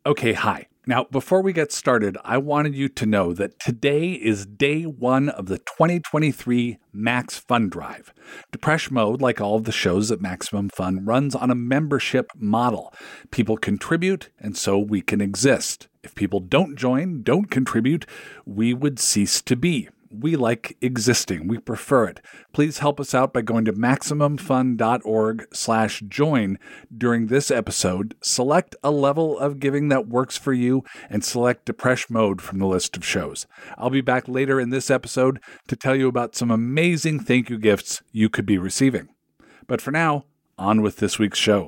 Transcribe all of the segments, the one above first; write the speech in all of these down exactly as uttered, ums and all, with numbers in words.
Okay, hi. Now, before we get started, I wanted you to know that today is day one of the twenty twenty-three Max Fun Drive. Depeche Mode, like all of the shows at Maximum Fun, runs on a membership model. People contribute, and so we can exist. If people don't join, don't contribute, we would cease to be. We like existing. We prefer it. Please help us out by going to MaximumFun.org slash join during this episode. Select a level of giving that works for you and select Depeche Mode from the list of shows. I'll be back later in this episode to tell you about some amazing thank you gifts you could be receiving. But for now, on with this week's show.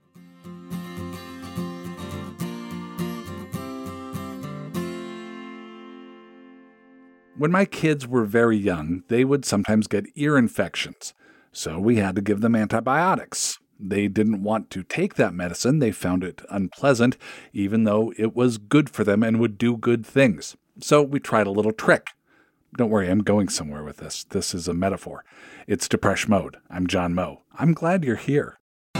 When my kids were very young, they would sometimes get ear infections, so we had to give them antibiotics. They didn't want to take that medicine. They found it unpleasant, even though it was good for them and would do good things. So we tried a little trick. Don't worry, I'm going somewhere with this. This is a metaphor. It's Depeche Mode. I'm John Moe. I'm glad you're here.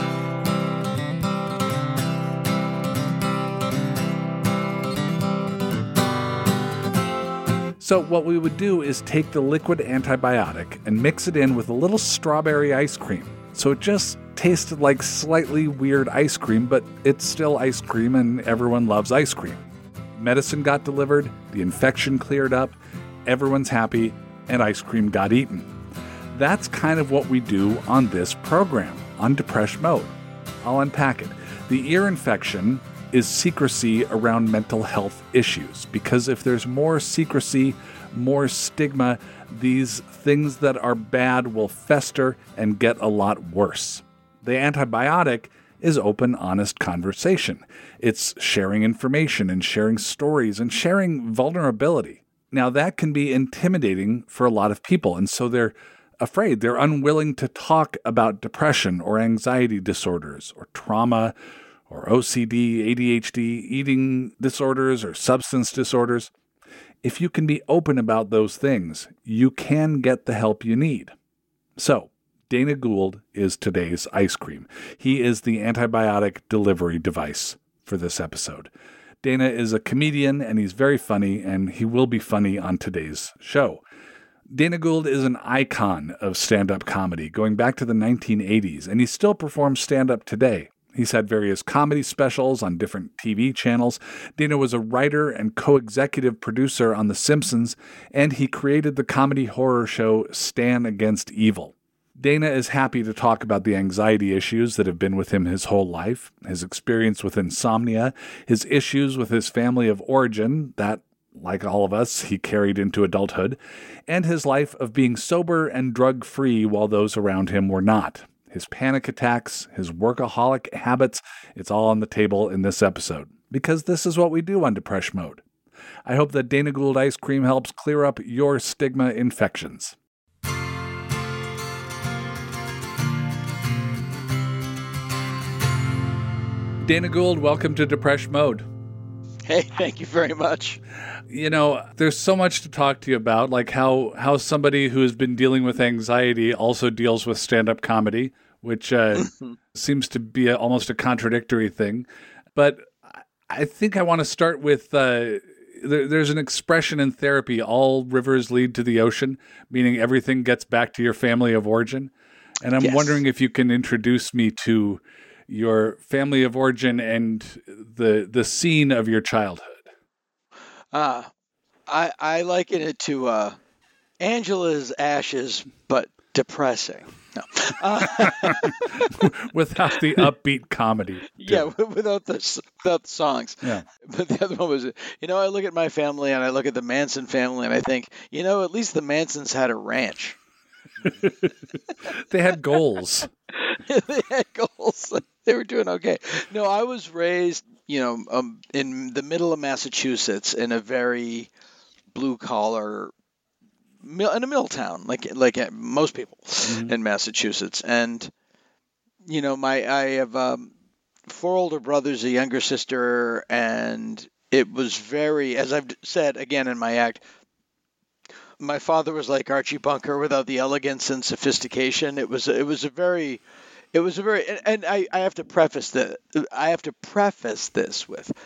So what we would do is take the liquid antibiotic and mix it in with a little strawberry ice cream. So it just tasted like slightly weird ice cream, but it's still ice cream and everyone loves ice cream. Medicine got delivered, the infection cleared up, everyone's happy, and ice cream got eaten. That's kind of what we do on this program, on Depeche Mode. I'll unpack it. The ear infection is secrecy around mental health issues, because if there's more secrecy, more stigma, these things that are bad will fester and get a lot worse. The antibiotic is open, honest conversation. It's sharing information and sharing stories and sharing vulnerability. Now, that can be intimidating for a lot of people, and so they're afraid. They're unwilling to talk about depression or anxiety disorders or trauma or O C D, A D H D, eating disorders, or substance disorders. If you can be open about those things, you can get the help you need. So, Dana Gould is today's ice cream. He is the antibiotic delivery device for this episode. Dana is a comedian, and he's very funny, and he will be funny on today's show. Dana Gould is an icon of stand-up comedy, going back to the nineteen eighties, and he still performs stand-up today. He's had various comedy specials on different T V channels. Dana was a writer and co-executive producer on The Simpsons, and he created the comedy horror show Stan Against Evil. Dana is happy to talk about the anxiety issues that have been with him his whole life, his experience with insomnia, his issues with his family of origin that, like all of us, he carried into adulthood, and his life of being sober and drug-free while those around him were not. His panic attacks, his workaholic habits, it's all on the table in this episode, because this is what we do on Depeche Mode. I hope that Dana Gould ice cream helps clear up your stigma infections. Dana Gould, welcome to Depeche Mode. Hey, thank you very much. You know, there's so much to talk to you about, like how, how somebody who has been dealing with anxiety also deals with stand-up comedy, which uh, seems to be a, almost a contradictory thing. But I think I want to start with, uh, there, there's an expression in therapy, all rivers lead to the ocean, meaning everything gets back to your family of origin. And I'm Yes. wondering if you can introduce me to your family of origin and the the scene of your childhood. Uh, I I liken it to uh, Angela's ashes, but depressing. No. Uh, Without the upbeat comedy. yeah, without the s- without the songs. Yeah. But the other one was, you know, I look at my family and I look at the Manson family and I think, you know, at least the Mansons had a ranch. They had goals. They had goals. They were doing okay. No, I was raised, you know, um, in the middle of Massachusetts in a very blue collar, in a middle town, like like uh, most people Mhm. in Massachusetts. And you know, my I have um, four older brothers, a younger sister, and it was very, as I've said again in my act, my father was like Archie Bunker without the elegance and sophistication. It was it was a very it was a very and, and I, I have to preface that I have to preface this with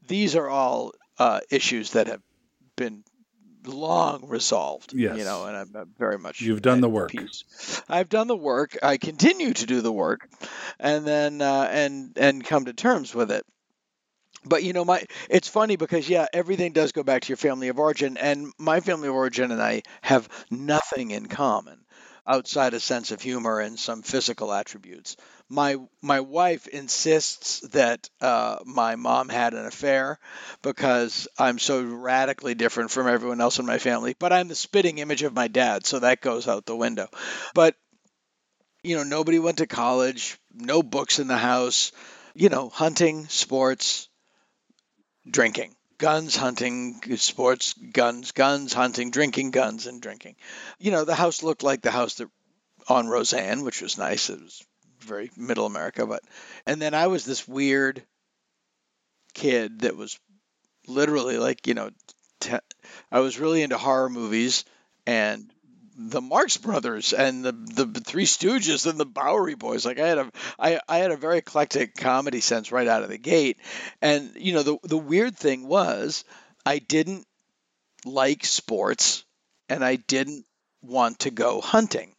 these are all uh, issues that have been long resolved, you know, Yes. and I'm, I'm very much You've done at the work. peace. I've done the work. I continue to do the work, and then uh, and and come to terms with it. But you know, my it's funny because yeah, everything does go back to your family of origin, and my family of origin and I have nothing in common outside a sense of humor and some physical attributes. My my wife insists that uh, my mom had an affair because I'm so radically different from everyone else in my family. But I'm the spitting image of my dad, so that goes out the window. But you know, nobody went to college, no books in the house. You know, hunting, sports, drinking, guns, hunting, sports, guns, guns, hunting, drinking, guns, and drinking. You know, the house looked like the house that on Roseanne, which was nice. It was very middle America, but and then I was this weird kid that was literally like, you know, te- I was really into horror movies and the Marx Brothers and the the Three Stooges and the Bowery Boys. Like I had a I, I had a very eclectic comedy sense right out of the gate. And you know the the weird thing was I didn't like sports and I didn't want to go hunting.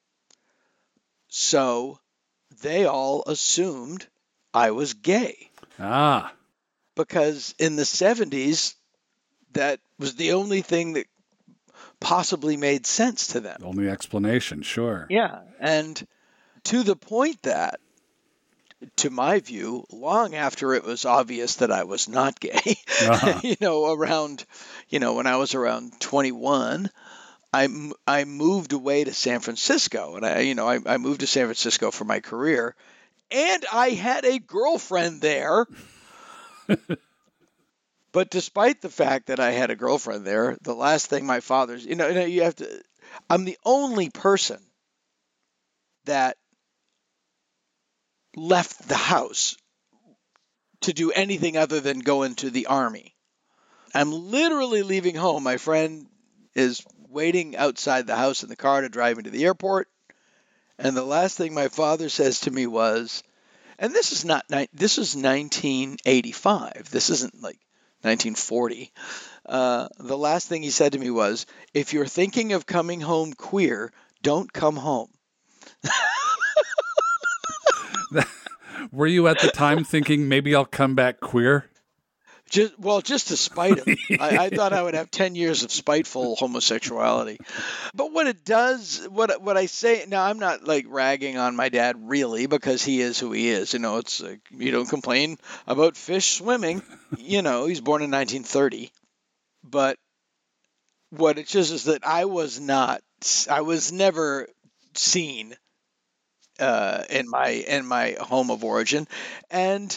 So they all assumed I was gay Ah, because in the seventies that was the only thing that possibly made sense to them. only explanation, sure. Yeah. And to the point that, to my view, long after it was obvious that I was not gay, Uh-huh. you know, around, you know, when I was around twenty-one, I, m- I moved away to San Francisco. And I, you know, I, I moved to San Francisco for my career. And I had a girlfriend there. But despite the fact that I had a girlfriend there, the last thing my father's, you know, you know, you have to, I'm the only person that left the house to do anything other than go into the army. I'm literally leaving home. My friend is waiting outside the house in the car to drive me to the airport. And the last thing my father says to me was, and this is not, this is nineteen eighty-five. This isn't like nineteen forty. Uh, the last thing he said to me was, if you're thinking of coming home queer, don't come home. Were you at the time thinking maybe I'll come back queer? Just, well, just to spite him. I, I thought I would have ten years of spiteful homosexuality. But what it does, what what I say now, I'm not like ragging on my dad really because he is who he is. You know, it's like, you don't complain about fish swimming. You know, he's born in nineteen thirty. But what it just is that I was not, I was never seen uh, in my in my home of origin, and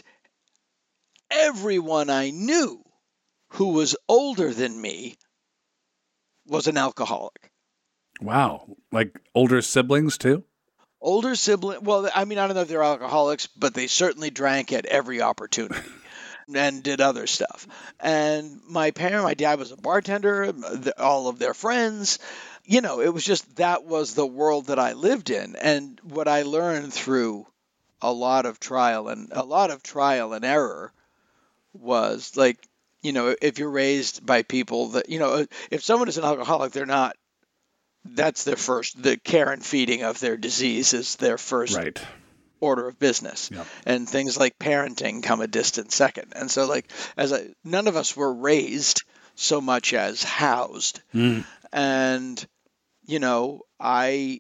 everyone I knew who was older than me was an alcoholic. Wow. Like older siblings too? Older sibling, well, I mean, I don't know if they're alcoholics, but they certainly drank at every opportunity and did other stuff. And my parent, my dad was a bartender, all of their friends, you know, it was just that was the world that I lived in. And what I learned through a lot of trial and a lot of trial and error was like, you know, if you're raised by people that, you know, if someone is an alcoholic, they're not, that's their first, the care and feeding of their disease is their first Right. order of business. Yep. And things like parenting come a distant second. And so, like, as I, none of us were raised so much as housed. Mm. And, you know, I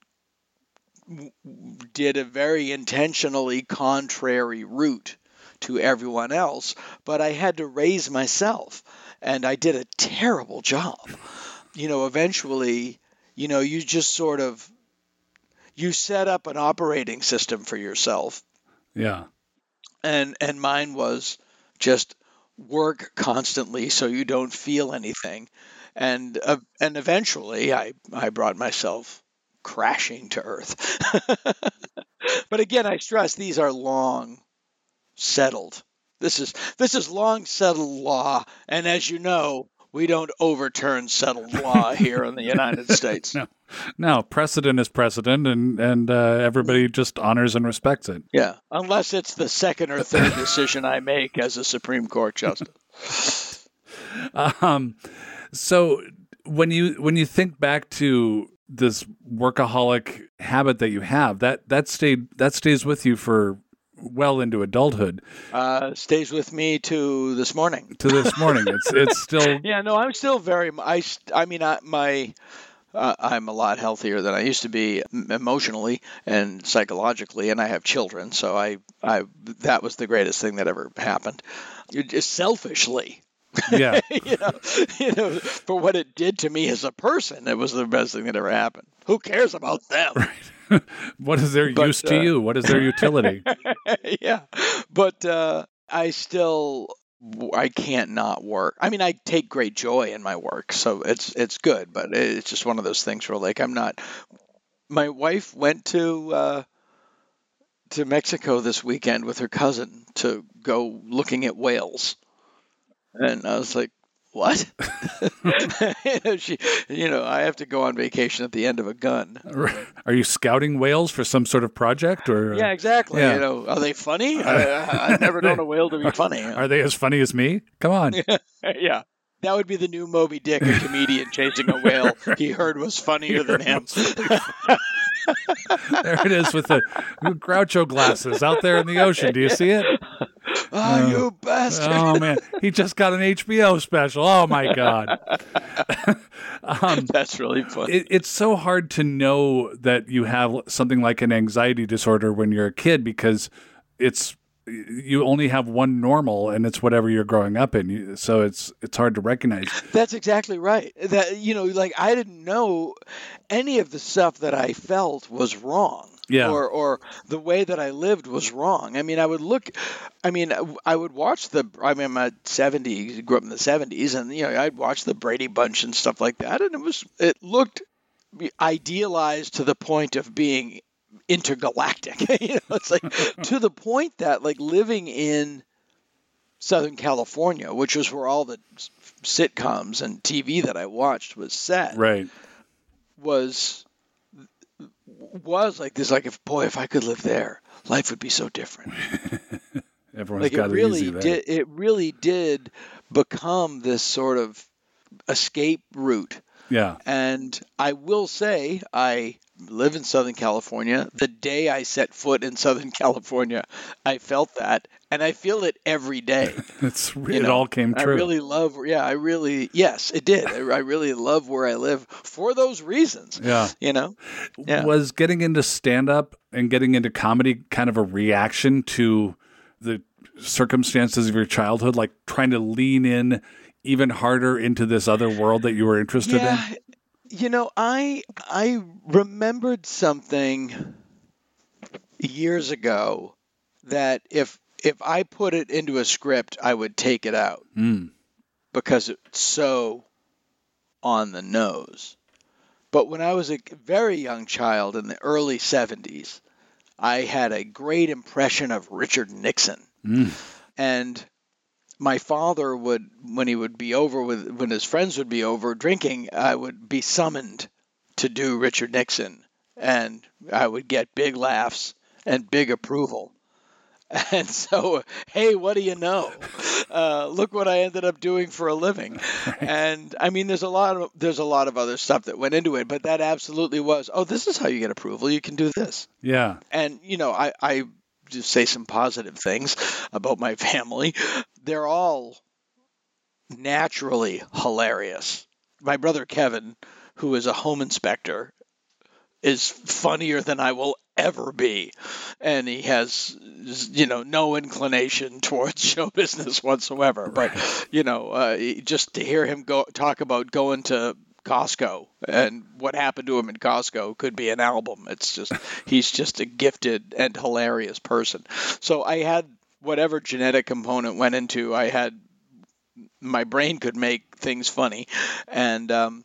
w- did a very intentionally contrary route to everyone else, but I had to raise myself. And I did a terrible job. You know, eventually, you know, you just sort of, you set up an operating system for yourself. Yeah. And and mine was just work constantly so you don't feel anything. And uh, and eventually I I brought myself crashing to earth. But again, I stress these are long settled. This is this is long settled law, and as you know, we don't overturn settled law here in the United States. No, no, precedent is precedent, and and uh, everybody just honors and respects it. Yeah, unless it's the second or third decision I make as a Supreme Court justice. Um, so when you when you think back to this workaholic habit that you have, that that stayed that stays with you for well into adulthood. Uh, stays with me to this morning. To this morning, it's it's still. Yeah, no, I'm still very. I I mean, I, my. Uh, I'm a lot healthier than I used to be emotionally and psychologically, and I have children, so I, I that was the greatest thing that ever happened. Just selfishly, Yeah, you know, you know, for what it did to me as a person, it was the best thing that ever happened. Who cares about them? right. What is their But, use to uh, you? What is their utility? Yeah, but uh, I still. I can't not work. I mean, I take great joy in my work, so it's it's good. But it's just one of those things where, like, I'm not. My wife went to uh, to Mexico this weekend with her cousin to go looking at whales, and I was like, "What?" you know, she, you know, I have to go on vacation at the end of a gun. Are you scouting whales for some sort of project, or? Yeah, exactly. Yeah. You know, are they funny? I, I've never known a whale to be funny. Are they as funny as me? Come on. Yeah. That would be the new Moby Dick, a comedian chasing a whale he heard was funnier than him. There it is with the Groucho glasses out there in the ocean. Do you see it? Oh, Uh, you bastard. Oh, man. He just got an H B O special. Oh, my God. um, That's really funny. it, it's so hard to know that you have something like an anxiety disorder when you're a kid because it's you only have one normal and it's whatever you're growing up in. You, so it's it's hard to recognize. That's exactly right. That, you know, like, I didn't know any of the stuff that I felt was wrong. Yeah. Or, or the way that I lived was wrong. I mean, I would look, I mean, I would watch the, I mean, I'm at seventy, grew up in the seventies, and, you know, I'd watch the Brady Bunch and stuff like that, and it was, it looked idealized to the point of being intergalactic. You know, it's like to the point that, like, living in Southern California, which was where all the sitcoms and T V that I watched was set, Right. was was like this. Like, if boy, if I could live there, life would be so different. Everyone's Like, got it it really easy there. did. It really did become this sort of escape route. Yeah. And I will say, I live in Southern California. The day I set foot in Southern California, I felt that, and I feel it every day. It's You it know, all came I true. really love, yeah, I really, yes, it did. I, I really love where I live for those reasons. Yeah. You know? Yeah. Was getting into stand-up and getting into comedy kind of a reaction to the circumstances of your childhood, like trying to lean in even harder into this other world that you were interested Yeah. in? You know, I I remembered something years ago that if if I put it into a script, I would take it out Mm. because it's so on the nose. But when I was a very young child in the early seventies, I had a great impression of Richard Nixon. Mm. And my father would, when he would be over with, when his friends would be over drinking, I would be summoned to do Richard Nixon, and I would get big laughs and big approval. And so, hey, what do you know? Uh, look what I ended up doing for a living. Right. And I mean, there's a lot of there's a lot of other stuff that went into it, but that absolutely was. Oh, this is how you get approval. You can do this. Yeah. And you know, I, I just say some positive things about my family. They're all naturally hilarious. My brother Kevin, who is a home inspector, is funnier than I will ever be. And he has, you know, no inclination towards show business whatsoever. But, you know, uh, just to hear him go talk about going to Costco and what happened to him in Costco could be an album. It's just, he's just a gifted and hilarious person. So I had whatever genetic component went into, I had, my brain could make things funny. And, um,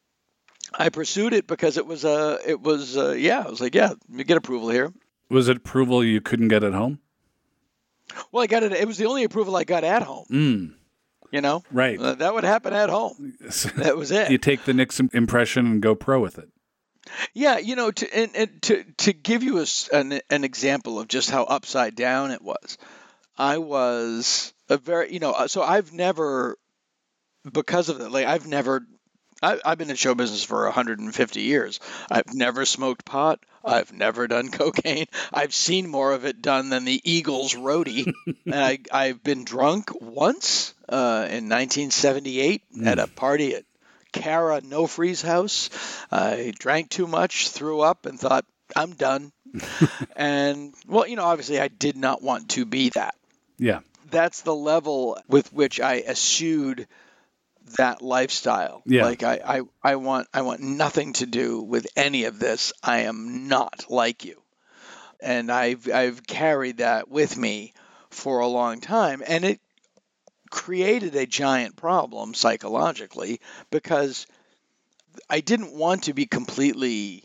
I pursued it because it was, uh, it was, uh, yeah, I was like, yeah, you get approval here. Was it approval you couldn't get at home? Well, I got it. It was the only approval I got at home. Mm. You know, Right. Uh, that would happen at home. That was it. You take the Knicks impression and go pro with it. Yeah, you know, to and, and to to give you a s an, an example of just how upside down it was, I was a very, you know, uh, so I've never, because of that, like I've never, I, I've been in show business for one hundred fifty years. I've never smoked pot. I've never done cocaine. I've seen more of it done than the Eagles roadie. And I, I've been drunk once uh, in nineteen seventy-eight at a party at Cara Nofri's house. I drank too much, threw up, and thought, I'm done. And, well, you know, obviously I did not want to be that. Yeah. That's the level with which I eschewed that lifestyle. Yeah. Like I, I, I want I want nothing to do with any of this. I am not like you. And I've I've carried that with me for a long time. And it created a giant problem psychologically because I didn't want to be completely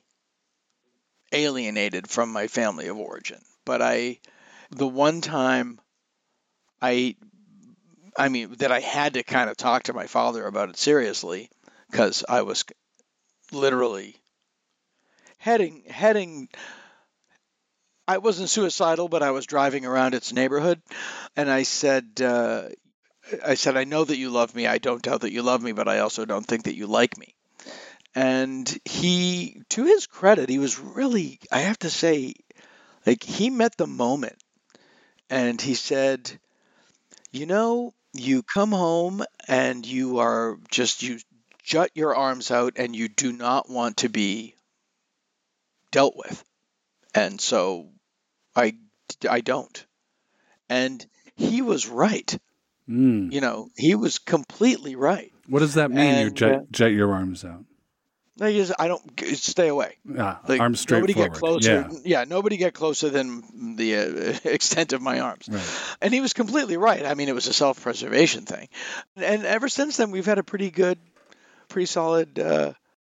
alienated from my family of origin. But I the one time I I mean, that I had to kind of talk to my father about it seriously because I was literally heading, heading, I wasn't suicidal, but I was driving around its neighborhood. And I said, uh, I said, I know that you love me. I don't doubt that you love me, but I also don't think that you like me. And he, to his credit, he was really, I have to say, like he met the moment and he said, you know, you come home and you are just, you jut your arms out and you do not want to be dealt with. And so I, I don't. And he was right. Mm. You know, he was completely right. What does that mean, And, you jet, uh, jet your arms out? I just, I don't, stay away. Ah, Like, arms straight nobody forward. get closer. Yeah. Yeah, nobody get closer than the uh, extent of my arms. Right. And he was completely right. I mean, it was a self-preservation thing. And ever since then, we've had a pretty good, pretty solid. Uh,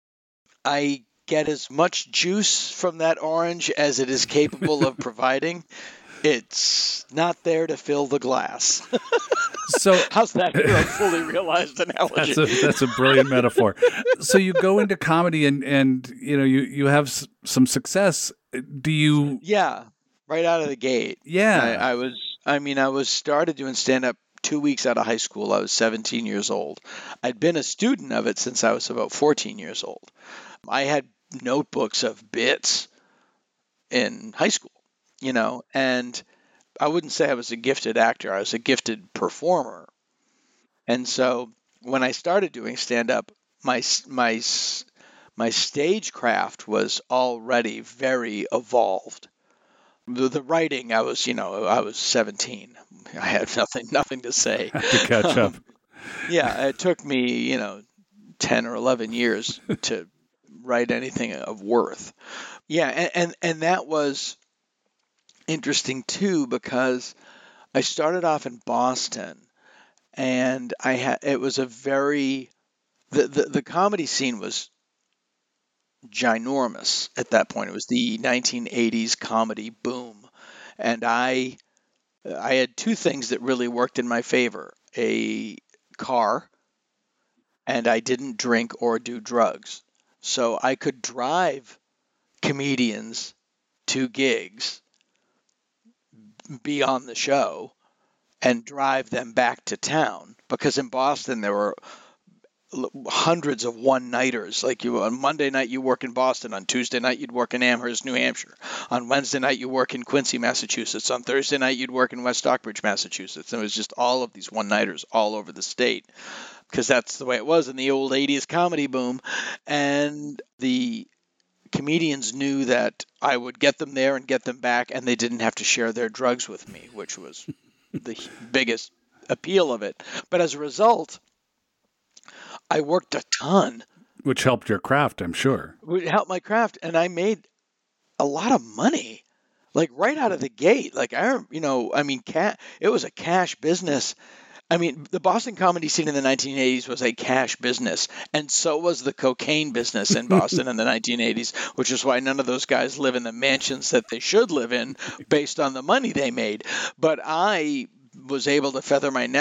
I get as much juice from that orange as it is capable of providing. It's not there to fill the glass. So how's that for a fully realized analogy? That's a, that's a brilliant metaphor. So you go into comedy and, and you know, you, you have s- some success. Do you? Yeah, right out of the gate. Yeah. I, I was, I mean, I was started doing stand-up two weeks out of high school. I was seventeen years old. I'd been a student of it since I was about fourteen years old. I had notebooks of bits in high school, you know, and I wouldn't say I was a gifted actor. I was a gifted performer. And so when I started doing stand-up, my my my stagecraft was already very evolved. The, the writing, I was, you know, I was seventeen. I had nothing nothing to say. To catch up. Um, yeah, it took me, you know, ten or eleven years to write anything of worth. Yeah, and, and, and that was interesting too because I started off in Boston, and I had it was a very the, the the comedy scene was ginormous at that point. It was the nineteen eighties comedy boom, and I I had two things that really worked in my favor: a car, and I didn't drink or do drugs, so I could drive comedians to gigs, be on the show, and drive them back to town. Because in Boston there were hundreds of one-nighters. Like you on Monday night you work in Boston, on Tuesday night you'd work in Amherst, New Hampshire, on Wednesday night you work in Quincy, Massachusetts, on Thursday night you'd work in West Stockbridge, Massachusetts. And it was just all of these one-nighters all over the state because that's the way it was in the old eighties comedy boom. And the comedians knew that I would get them there and get them back, and they didn't have to share their drugs with me, which was the biggest appeal of it. But as a result, I worked a ton. Which helped your craft, I'm sure. It helped my craft, and I made a lot of money, like right out of the gate. Like I, you know, I mean, ca- it was a cash business. I mean, the Boston comedy scene in the nineteen eighties was a cash business, and so was the cocaine business in Boston in the nineteen eighties, which is why none of those guys live in the mansions that they should live in based on the money they made. But I was able to feather my nest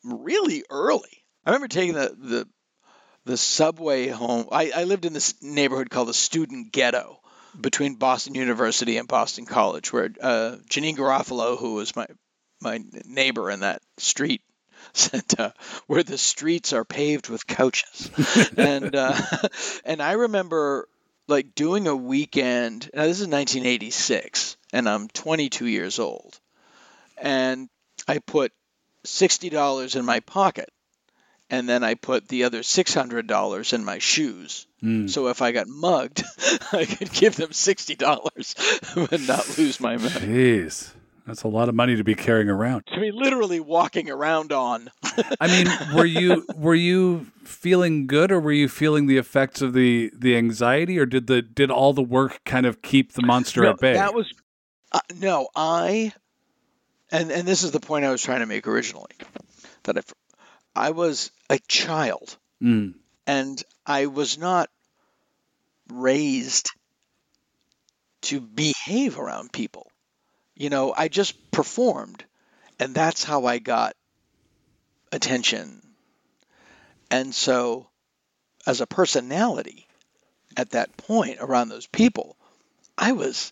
really early. I remember taking the the, the subway home. I, I lived in this neighborhood called the Student Ghetto between Boston University and Boston College, where uh, Janine Garofalo, who was my my neighbor in that street, said uh, where the streets are paved with couches. and uh, and I remember like doing a weekend. Now this is nineteen eighty-six, and I'm twenty-two years old, and I put sixty dollars in my pocket, and then I put the other six hundred dollars in my shoes. Mm. So if I got mugged, I could give them sixty dollars and not lose my money. Jeez, that's a lot of money to be carrying around. I mean, literally walking around on. I mean, were you were you feeling good, or were you feeling the effects of the, the anxiety, or did the did all the work kind of keep the monster no, at bay? That was uh, no, I, and and this is the point I was trying to make originally, that if I was a child, mm. and I was not raised to behave around people. You know, I just performed, and that's how I got attention. And so, as a personality at that point around those people, I was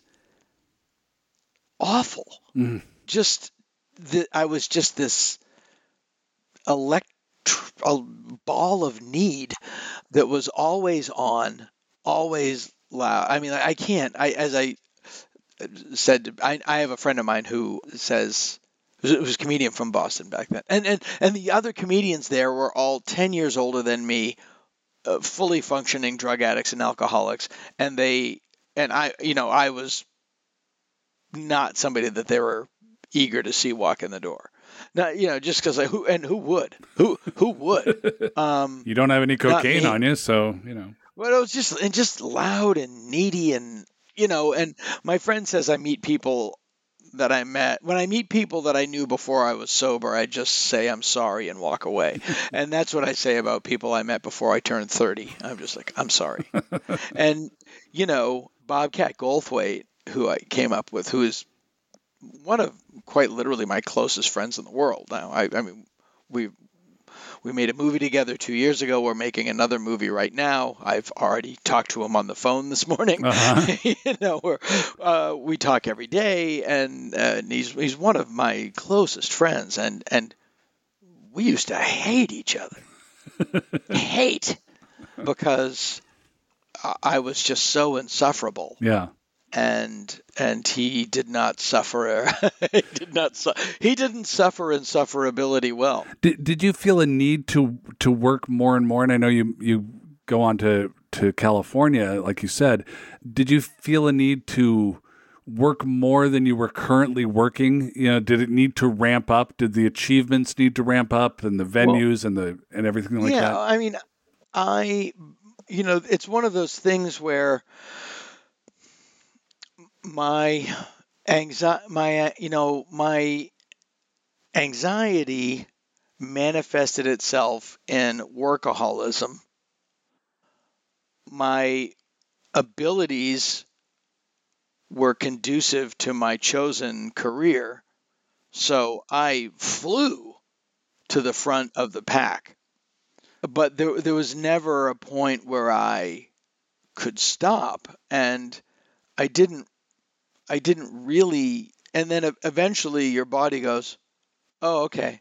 awful. Mm. Just, the, I was just this elect. a ball of need that was always on, always loud. I mean, I can't, I, as I said, I, I have a friend of mine who says, who was a comedian from Boston back then. And, and, and the other comedians there were all ten years older than me, uh, fully functioning drug addicts and alcoholics. And they, and I, you know, I was not somebody that they were eager to see walk in the door. Now, you know, just because I who and who would who who would um, you don't have any cocaine on you, so you know. But it was just and just loud and needy, and you know. And my friend says I meet people that I met when I meet people that I knew before I was sober. I just say I'm sorry and walk away, and that's what I say about people I met before I turned thirty. I'm just like I'm sorry. And you know, Bobcat Goldthwait, who I came up with, who is one of quite literally my closest friends in the world now. I, I mean, we we made a movie together two years ago. We're making another movie right now. I've already talked to him on the phone this morning. Uh-huh. you know, we're, uh, we talk every day, and, uh, and he's he's one of my closest friends. And and we used to hate each other, hate, because I was just so insufferable. Yeah. And and he did not suffer. he did not. Su- he didn't suffer insufferability well. Did Did you feel a need to to work more and more? And I know you you go on to to California, like you said. Did you feel a need to work more than you were currently working? You know, did it need to ramp up? Did the achievements need to ramp up, and the venues well, and the and everything like yeah, that? Yeah, I mean, I, you know, it's one of those things where. My anxiety, my you know, my anxiety manifested itself in workaholism. My abilities were conducive to my chosen career, so I flew to the front of the pack. But there, there was never a point where I could stop, and I didn't. I didn't really, and then eventually your body goes, oh, okay.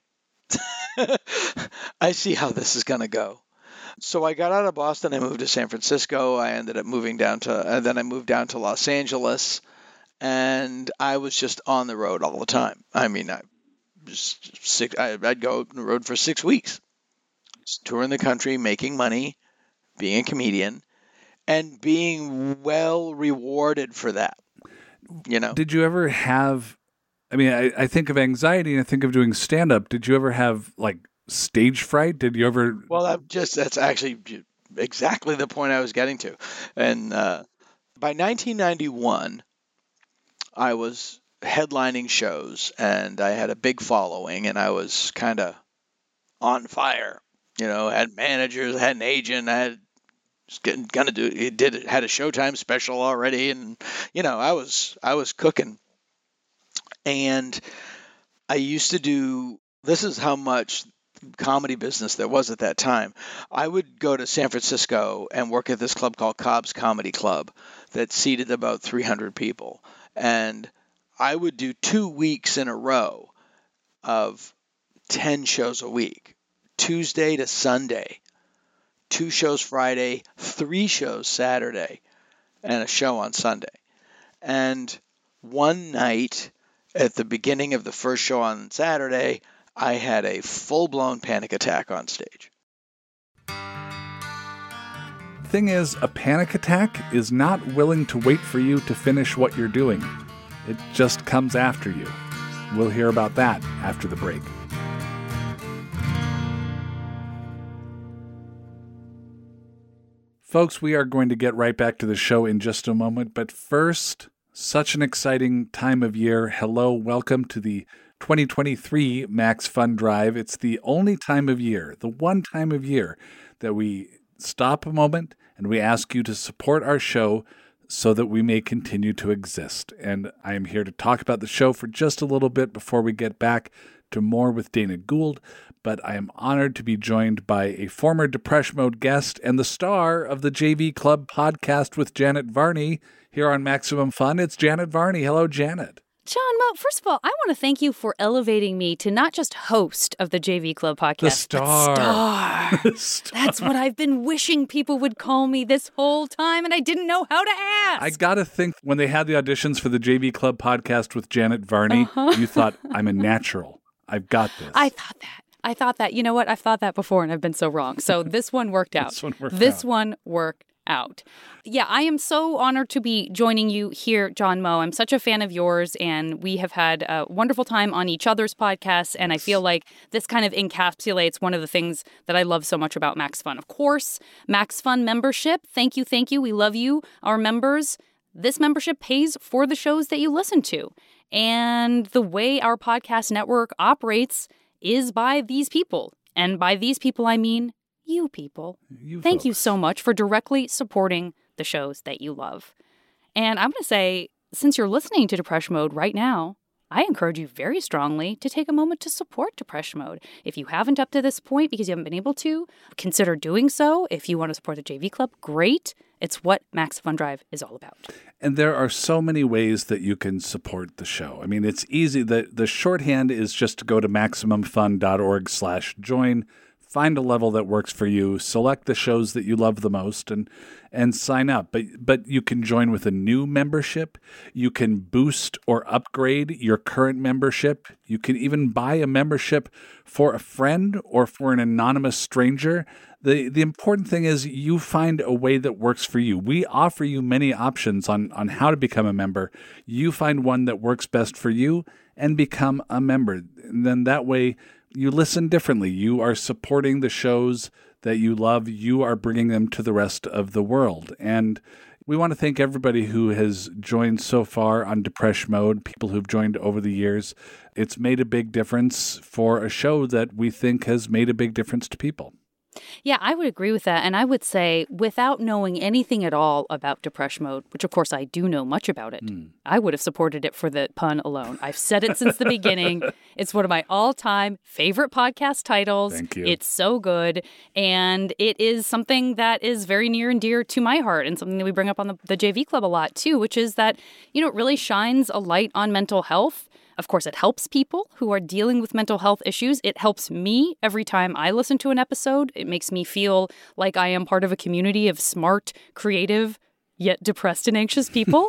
I see how this is going to go. So I got out of Boston. I moved to San Francisco. I ended up moving down to, and then I moved down to Los Angeles, and I was just on the road all the time. I mean, I just six, I'd go on the road for six weeks, just touring the country, making money, being a comedian, and being well rewarded for that. You know, did you ever have, I mean, I, I think of anxiety and I think of doing stand-up. Did you ever have like stage fright? Did you ever? Well, I'm just, that's actually exactly the point I was getting to. And uh, by nineteen ninety-one, I was headlining shows and I had a big following and I was kind of on fire, you know, I had managers, I had an agent, I had Just getting gonna do it. Did it had a Showtime special already, and you know I was I was cooking, and I used to do. This is how much comedy business there was at that time. I would go to San Francisco and work at this club called Cobb's Comedy Club that seated about three hundred people. And I would do two weeks in a row of ten shows a week, Tuesday to Sunday, two shows Friday, three shows Saturday, and a show on Sunday. And one night at the beginning of the first show on Saturday, I had a full-blown panic attack on stage. Thing is, a panic attack is not willing to wait for you to finish what you're doing. It just comes after you. We'll hear about that after the break. Folks, we are going to get right back to the show in just a moment, but first, such an exciting time of year. Hello, welcome to the twenty twenty-three Max Fun Drive. It's the only time of year, the one time of year that we stop a moment and we ask you to support our show so that we may continue to exist. And I am here to talk about the show for just a little bit before we get back to more with Dana Gould, but I am honored to be joined by a former Depeche Mode guest and the star of the J V Club podcast with Janet Varney here on Maximum Fun. It's Janet Varney. Hello, Janet. John, well, first of all, I want to thank you for elevating me to not just host of the J V Club podcast, the star. but star. The star. That's what I've been wishing people would call me this whole time, and I didn't know how to ask. I got to think when they had the auditions for the J V Club podcast with Janet Varney, uh-huh. you thought, I'm a natural. I've got this. I thought that. I thought that. You know what? I've thought that before, and I've been so wrong. So this one worked out. This one worked this out. one worked out. Yeah, I am so honored to be joining you here, John Moe. I'm such a fan of yours, and we have had a wonderful time on each other's podcasts, and I feel like this kind of encapsulates one of the things that I love so much about Max Fun. Of course, Max Fun membership. Thank you, thank you. We love you, our members. This membership pays for the shows that you listen to. And the way our podcast network operates is by these people. And by these people, I mean you people. You Thank folks. you so much for directly supporting the shows that you love. And I'm going to say, since you're listening to Depeche Mode right now, I encourage you very strongly to take a moment to support Depeche Mode. If you haven't up to this point because you haven't been able to, consider doing so. If you want to support the J V Club, great. It's what Max Fun Drive is all about. And there are so many ways that you can support the show. I mean, it's easy. The, the shorthand is just to go to MaximumFun.org slash join. Find a level that works for you, select the shows that you love the most, and and sign up. But but you can join with a new membership. You can boost or upgrade your current membership. You can even buy a membership for a friend or for an anonymous stranger. The the important thing is you find a way that works for you. We offer you many options on, on how to become a member. You find one that works best for you and become a member. And then that way you listen differently. You are supporting the shows that you love. You are bringing them to the rest of the world. And we want to thank everybody who has joined so far on Depeche Mode, people who've joined over the years. It's made a big difference for a show that we think has made a big difference to people. Yeah, I would agree with that. And I would say, without knowing anything at all about Depeche Mode, which of course I do know much about it, mm. I would have supported it for the pun alone. I've said it since the beginning. It's one of my all-time favorite podcast titles. Thank you. It's so good. And it is something that is very near and dear to my heart, and something that we bring up on the, the J V Club a lot too, which is that, you know, it really shines a light on mental health. Of course, it helps people who are dealing with mental health issues. It helps me every time I listen to an episode. It makes me feel like I am part of a community of smart, creative, yet depressed and anxious people.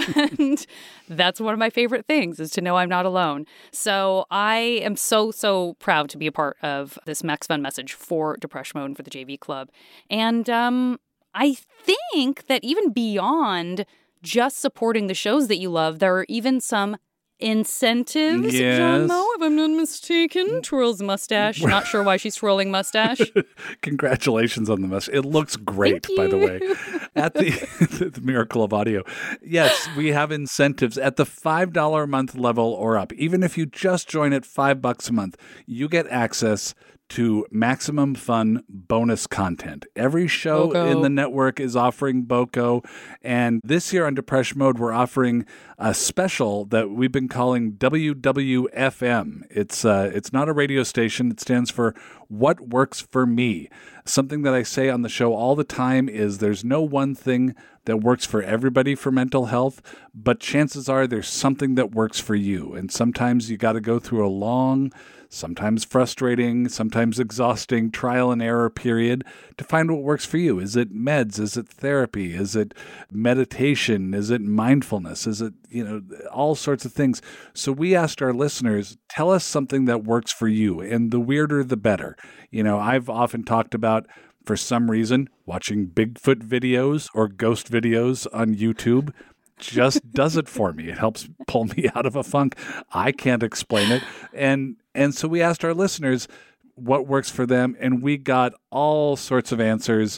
And that's one of my favorite things, is to know I'm not alone. So I am so, so proud to be a part of this Max Fun message for Depeche Mode and for the J V Club. And um, I think that even beyond just supporting the shows that you love, there are even some incentives. Yes. John Moe, if I'm not mistaken, twirls mustache. Not sure why she's twirling mustache. Congratulations on the mustache. It looks great, Thank by the you. way. At the, the miracle of audio. Yes, we have incentives at the five dollars a month level or up. Even if you just join at five bucks a month, you get access to Maximum Fun bonus content. Every show BOCO. in the network is offering BOCO, and this year on Depression Mode, we're offering a special that we've been calling W W F M. It's uh, it's not a radio station. It stands for What Works for Me. Something that I say on the show all the time is there's no one thing that works for everybody for mental health, but chances are there's something that works for you. And sometimes you got to go through a long, sometimes frustrating, sometimes exhausting trial and error period to find what works for you. Is it meds? Is it therapy? Is it meditation? Is it mindfulness? Is it, you know, all sorts of things. So we asked our listeners, tell us something that works for you, and the weirder, the better. You know, I've often talked about, for some reason, watching Bigfoot videos or ghost videos on YouTube just does it for me. It helps pull me out of a funk. I can't explain it. And and so we asked our listeners what works for them, and we got all sorts of answers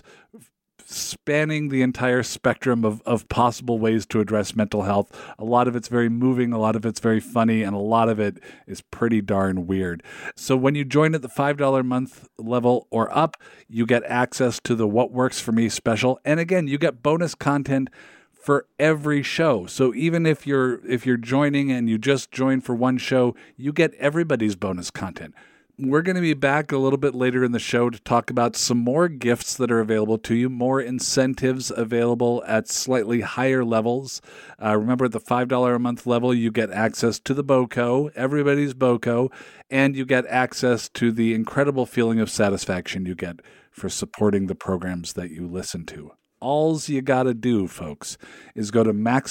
spanning the entire spectrum of, of possible ways to address mental health. A lot of it's very moving, a lot of it's very funny, and a lot of it is pretty darn weird. So when you join at the five dollars a month level or up, you get access to the What Works for Me special. And again, you get bonus content for every show. So even if you're if you're joining and you just join for one show, you get everybody's bonus content. We're going to be back a little bit later in the show to talk about some more gifts that are available to you, more incentives available at slightly higher levels. Uh, remember, at the five dollars a month level, you get access to the BOCO, everybody's BOCO, and you get access to the incredible feeling of satisfaction you get for supporting the programs that you listen to. Alls you got to do, folks, is go to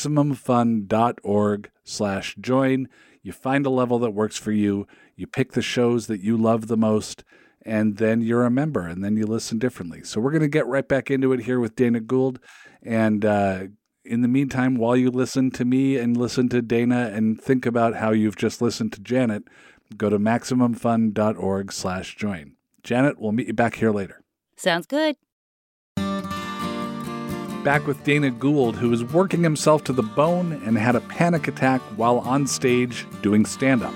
MaximumFun.org slash join. You find a level that works for you. You pick the shows that you love the most, and then you're a member, and then you listen differently. So we're going to get right back into it here with Dana Gould. And uh, in the meantime, while you listen to me and listen to Dana and think about how you've just listened to Janet, go to MaximumFun.org slash join. Janet, we'll meet you back here later. Sounds good. Back with Dana Gould, who was working himself to the bone and had a panic attack while on stage doing stand-up.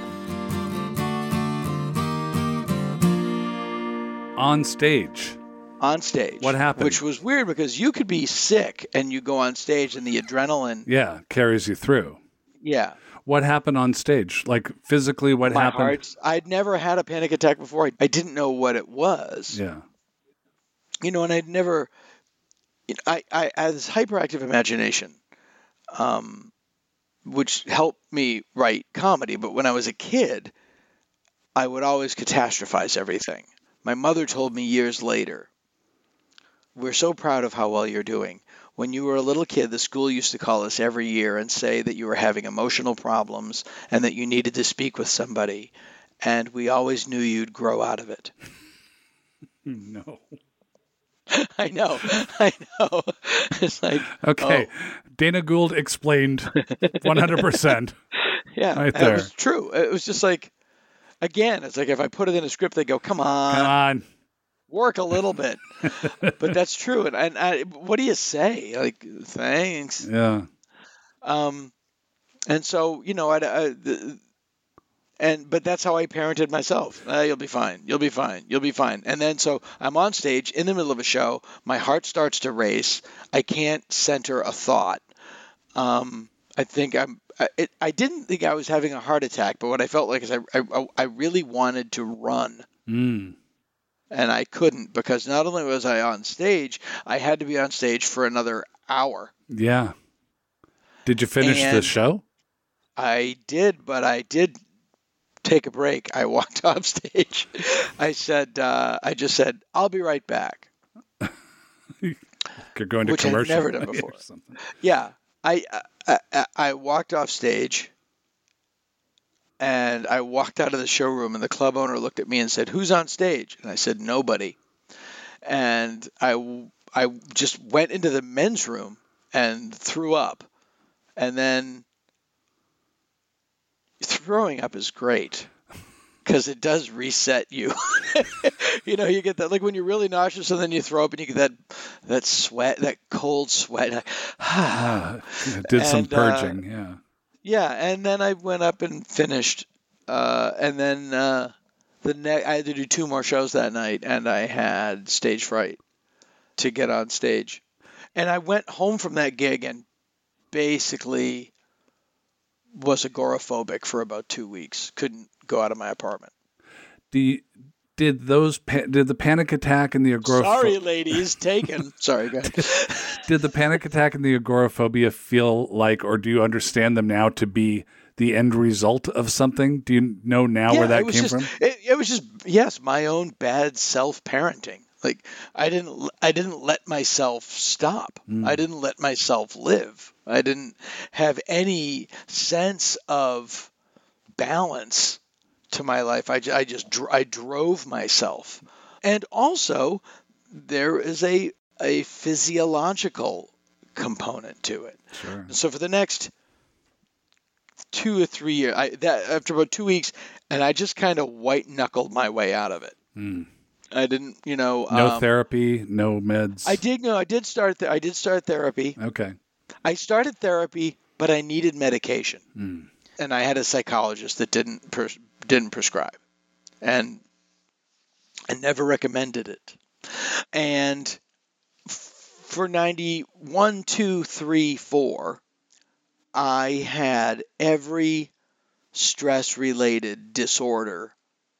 On stage. On stage. What happened? Which was weird because you could be sick and you go on stage and the adrenaline. Yeah, carries you through. Yeah. What happened on stage? Like physically, what My happened? Heart, I'd never had a panic attack before. I, I didn't know what it was. Yeah. You know, and I'd never... You know, I, I, I had this hyperactive imagination, um, which helped me write comedy. But when I was a kid, I would always catastrophize everything. My mother told me years later, "We're so proud of how well you're doing. When you were a little kid, the school used to call us every year and say that you were having emotional problems and that you needed to speak with somebody. And we always knew you'd grow out of it." No. I know, I know. It's like, okay, oh. Dana Gould explained one hundred percent. Yeah, right there. It was true. It was just like, again, it's like if I put it in a script, they go, come on, Come on, work a little bit. But that's true. And, and I, what do you say? Like, thanks. Yeah. Um, and so, you know, I, I the, And but that's how I parented myself. Uh, you'll be fine. You'll be fine. You'll be fine. And then so I'm on stage in the middle of a show. My heart starts to race. I can't center a thought. Um, I think I'm. I, it, I didn't think I was having a heart attack, but what I felt like is I I, I really wanted to run, mm. and I couldn't because not only was I on stage, I had to be on stage for another hour. Yeah. Did you finish and the show? I did, but I did. Take a break. I walked off stage. I said, uh, I just said, I'll be right back. You're going to which commercial. I've never done before. Yeah. I, I, I, I walked off stage and I walked out of the showroom and the club owner looked at me and said, "Who's on stage?" And I said, "Nobody." And I, I just went into the men's room and threw up. And then throwing up is great because it does reset you. You know, you get that, like when you're really nauseous and then you throw up and you get that that sweat, that cold sweat. Like, ah, did some and, purging, uh, yeah. Yeah, and then I went up and finished, uh, and then uh, the ne- I had to do two more shows that night, and I had stage fright to get on stage. And I went home from that gig and basically was agoraphobic for about two weeks. Couldn't go out of my apartment. Do you, did those pa- did the panic attack and the agoraphobia? Sorry, ladies, taken. Sorry, go ahead. Did the panic attack and the agoraphobia feel like, or do you understand them now to be the end result of something? Do you know now Yeah, where that it was came just, from? It, it was just yes, my own bad self-parenting. Like I didn't I didn't let myself stop. Mm. I didn't let myself live. I didn't have any sense of balance to my life. I, I just dr- I drove myself. And also there is a a physiological component to it. Sure. So for the next two or three years, I that after about two weeks, and I just kind of white knuckled my way out of it. Mm. I didn't, you know. No um, therapy, no meds. I did no. I did start. Th- I did start therapy. Okay. I started therapy, but I needed medication, Mm. and I had a psychologist that didn't pres- didn't prescribe, and I never recommended it. And f- for ninety-one, two, three, four, I had every stress-related disorder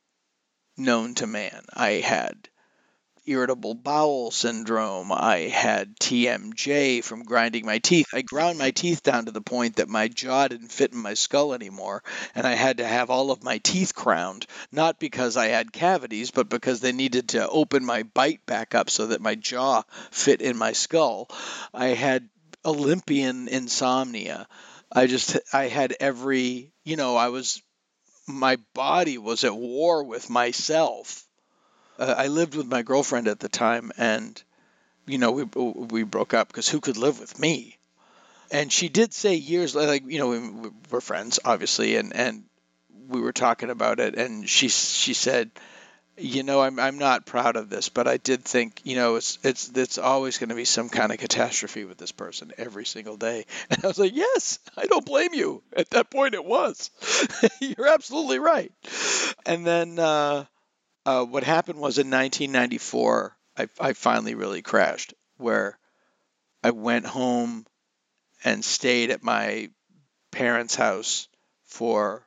known to man. I had irritable bowel syndrome. I had T M J from grinding my teeth. I ground my teeth down to the point that my jaw didn't fit in my skull anymore, and I had to have all of my teeth crowned, not because I had cavities, but because they needed to open my bite back up so that my jaw fit in my skull. I had Olympian insomnia. I just, I had every, you know, I was, my body was at war with myself. Uh, I lived with my girlfriend at the time, and, you know, we we broke up because who could live with me? And she did say years later, like, you know, we, we're friends, obviously, and, and we were talking about it, and she she said, you know, I'm I'm not proud of this, but I did think, you know, it's it's it's always going to be some kind of catastrophe with this person every single day. And I was like, yes, I don't blame you. At that point, it was. You're absolutely right. And then uh, uh, what happened was in nineteen ninety-four, I I finally really crashed, where I went home and stayed at my parents' house for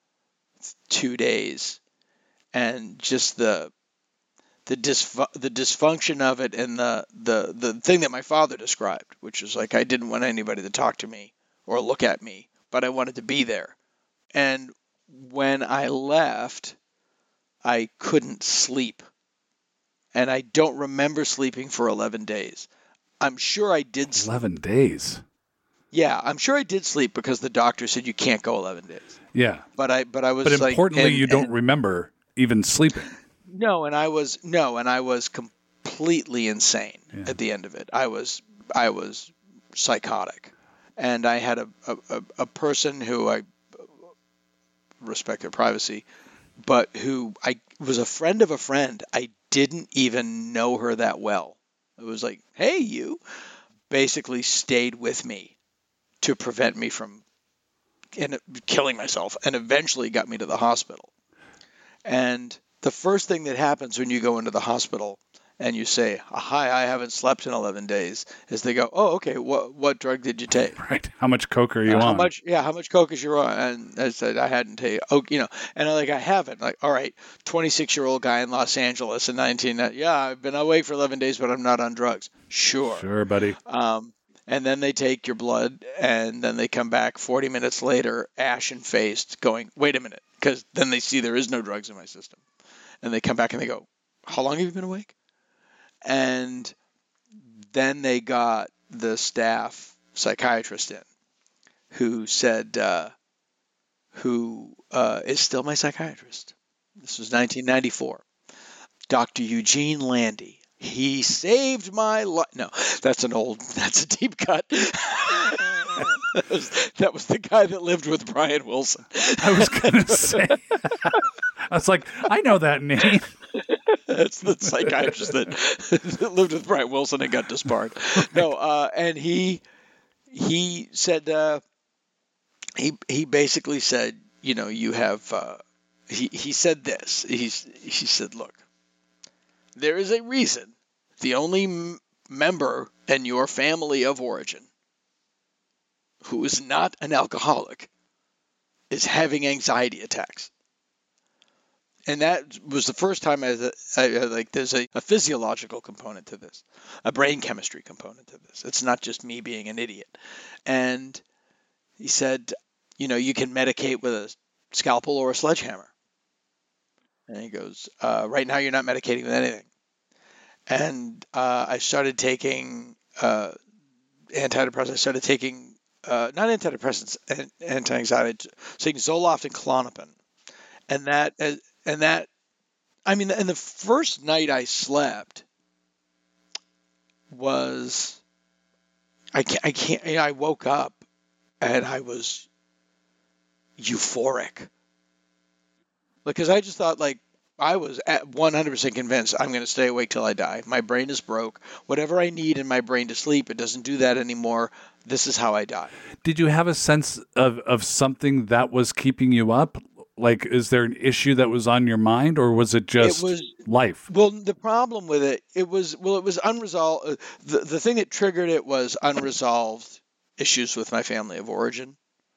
two days. And just the the dysfu- the dysfunction of it, and the, the the thing that my father described, which was like I didn't want anybody to talk to me or look at me, but I wanted to be there. And when I left, I couldn't sleep, and I don't remember sleeping for eleven days. I'm sure I did. Sleep. eleven days. Yeah, I'm sure I did sleep because the doctor said you can't go eleven days. Yeah. But I but I was But like, importantly, and, you don't and, remember even sleeping. No, and I was no, and I was completely insane yeah. at the end of it. I was I was psychotic, and I had a a, a person who I respect their privacy, but who I was a friend of a friend. I didn't even know her that well. It was like, hey, you, basically stayed with me to prevent me from and killing myself, and eventually got me to the hospital. And the first thing that happens when you go into the hospital and you say, hi, I haven't slept in eleven days, is they go, oh, okay, what what drug did you take? Right. How much coke are you uh, on? How much, yeah, how much coke is you on? And I said, I hadn't taken, oh, you know, and I'm like, I haven't. Like, all right, twenty-six-year-old guy in Los Angeles in nineteen, yeah, I've been awake for eleven days, but I'm not on drugs. Sure. Sure, buddy. Um, and then they take your blood, and then they come back forty minutes later, ashen-faced, going, wait a minute, because then they see there is no drugs in my system. And they come back and they go, how long have you been awake? And then they got the staff psychiatrist in, who said, uh, who uh, is still my psychiatrist. This was nineteen ninety-four. Doctor Eugene Landy. He saved my life. No, that's an old, that's a deep cut. that, was, that was the guy that lived with Brian Wilson. I was going to say. I was like, I know that name. That's the psychiatrist that, that lived with Brian Wilson and got disbarred. No, uh, and he he said uh, he he basically said, you know, you have. Uh, he, he said this. He's, he said, look, there is a reason the only m- member in your family of origin who is not an alcoholic is having anxiety attacks. And that was the first time I, I, I like there's a, a physiological component to this, a brain chemistry component to this. It's not just me being an idiot. And he said, you know, you can medicate with a scalpel or a sledgehammer. And he goes, uh, right now you're not medicating with anything. And uh, I started taking uh, antidepressants. I started taking, uh, not antidepressants, anti-anxiety, taking Zoloft and Klonopin. And that, and that, I mean, and the first night I slept was, I can't, I can't, you know, I woke up and I was euphoric. Because I just thought, like, I was at one hundred percent convinced I'm going to stay awake till I die. My brain is broke. Whatever I need in my brain to sleep, it doesn't do that anymore. This is how I die. Did you have a sense of, of something that was keeping you up? Like, is there an issue that was on your mind, or was it just it was, life? Well, the problem with it, it was, well, it was unresolved. The, the thing that triggered it was unresolved issues with my family of origin.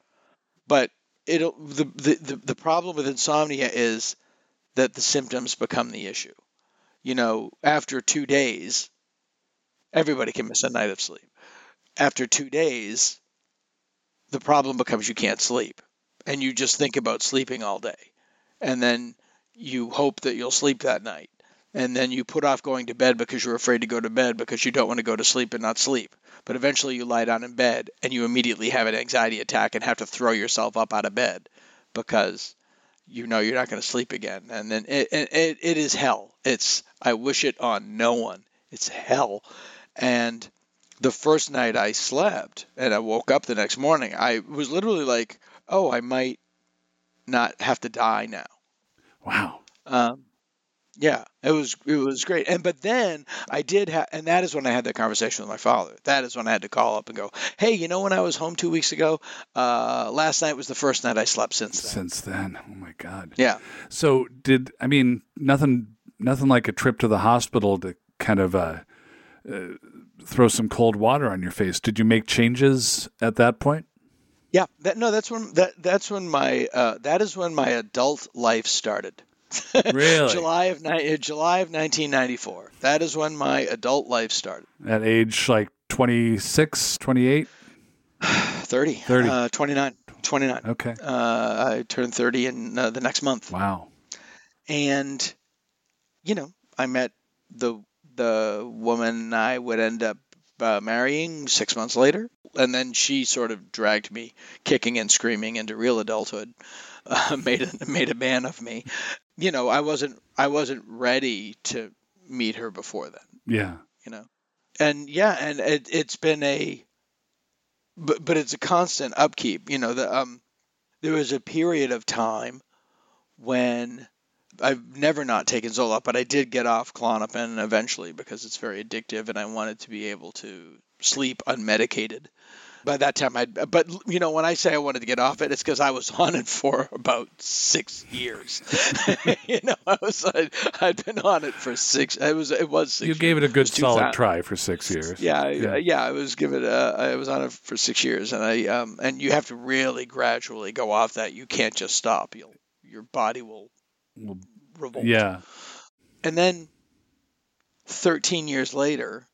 But it the, the, the, the problem with insomnia is that the symptoms become the issue. You know, after two days, everybody can miss a night of sleep. After two days, the problem becomes you can't sleep. And you just think about sleeping all day. And then you hope that you'll sleep that night. And then you put off going to bed because you're afraid to go to bed because you don't want to go to sleep and not sleep. But eventually you lie down in bed and you immediately have an anxiety attack and have to throw yourself up out of bed because you know you're not going to sleep again. And then it, it, it is hell. It's, I wish it on no one. It's hell. And the first night I slept and I woke up the next morning, I was literally like, oh, I might not have to die now. Wow. Um, yeah, it was it was great. And but then I did have, and that is when I had that conversation with my father. That is when I had to call up and go, hey, you know, when I was home two weeks ago, uh, last night was the first night I slept since then. Since then, oh my God. Yeah. So did I mean nothing? Nothing like a trip to the hospital to kind of uh, uh, throw some cold water on your face. Did you make changes at that point? Yeah, that, no, that's when that that's when my uh, that is when my adult life started. Really? July of ni- July of nineteen ninety-four. That is when my adult life started. At age like twenty-six, twenty-eight? thirty. thirty. Uh, twenty-nine. twenty-nine. Okay. Uh, I turned thirty in uh, the next month. Wow. And you know, I met the the woman I would end up uh, marrying six months later. And then she sort of dragged me kicking and screaming into real adulthood, uh, made a, made a man of me. You know, I wasn't I wasn't ready to meet her before then. Yeah. You know, and yeah, and it, it's been a, but but it's a constant upkeep. You know, the um, there was a period of time when I've never not taken Zoloft, but I did get off Klonopin eventually because it's very addictive, and I wanted to be able to sleep unmedicated. By that time, I but you know when I say I wanted to get off it, it's because I was on it for about six years. you know, I was I'd, I'd been on it for six. It was it was six. You gave years. it a good It solid try for six years. Yeah, Yeah. yeah, yeah. I was given uh, I was on it for six years, and I um and you have to really gradually go off that. You can't just stop. You'll your body will Well, revolt. yeah. And then thirteen years later,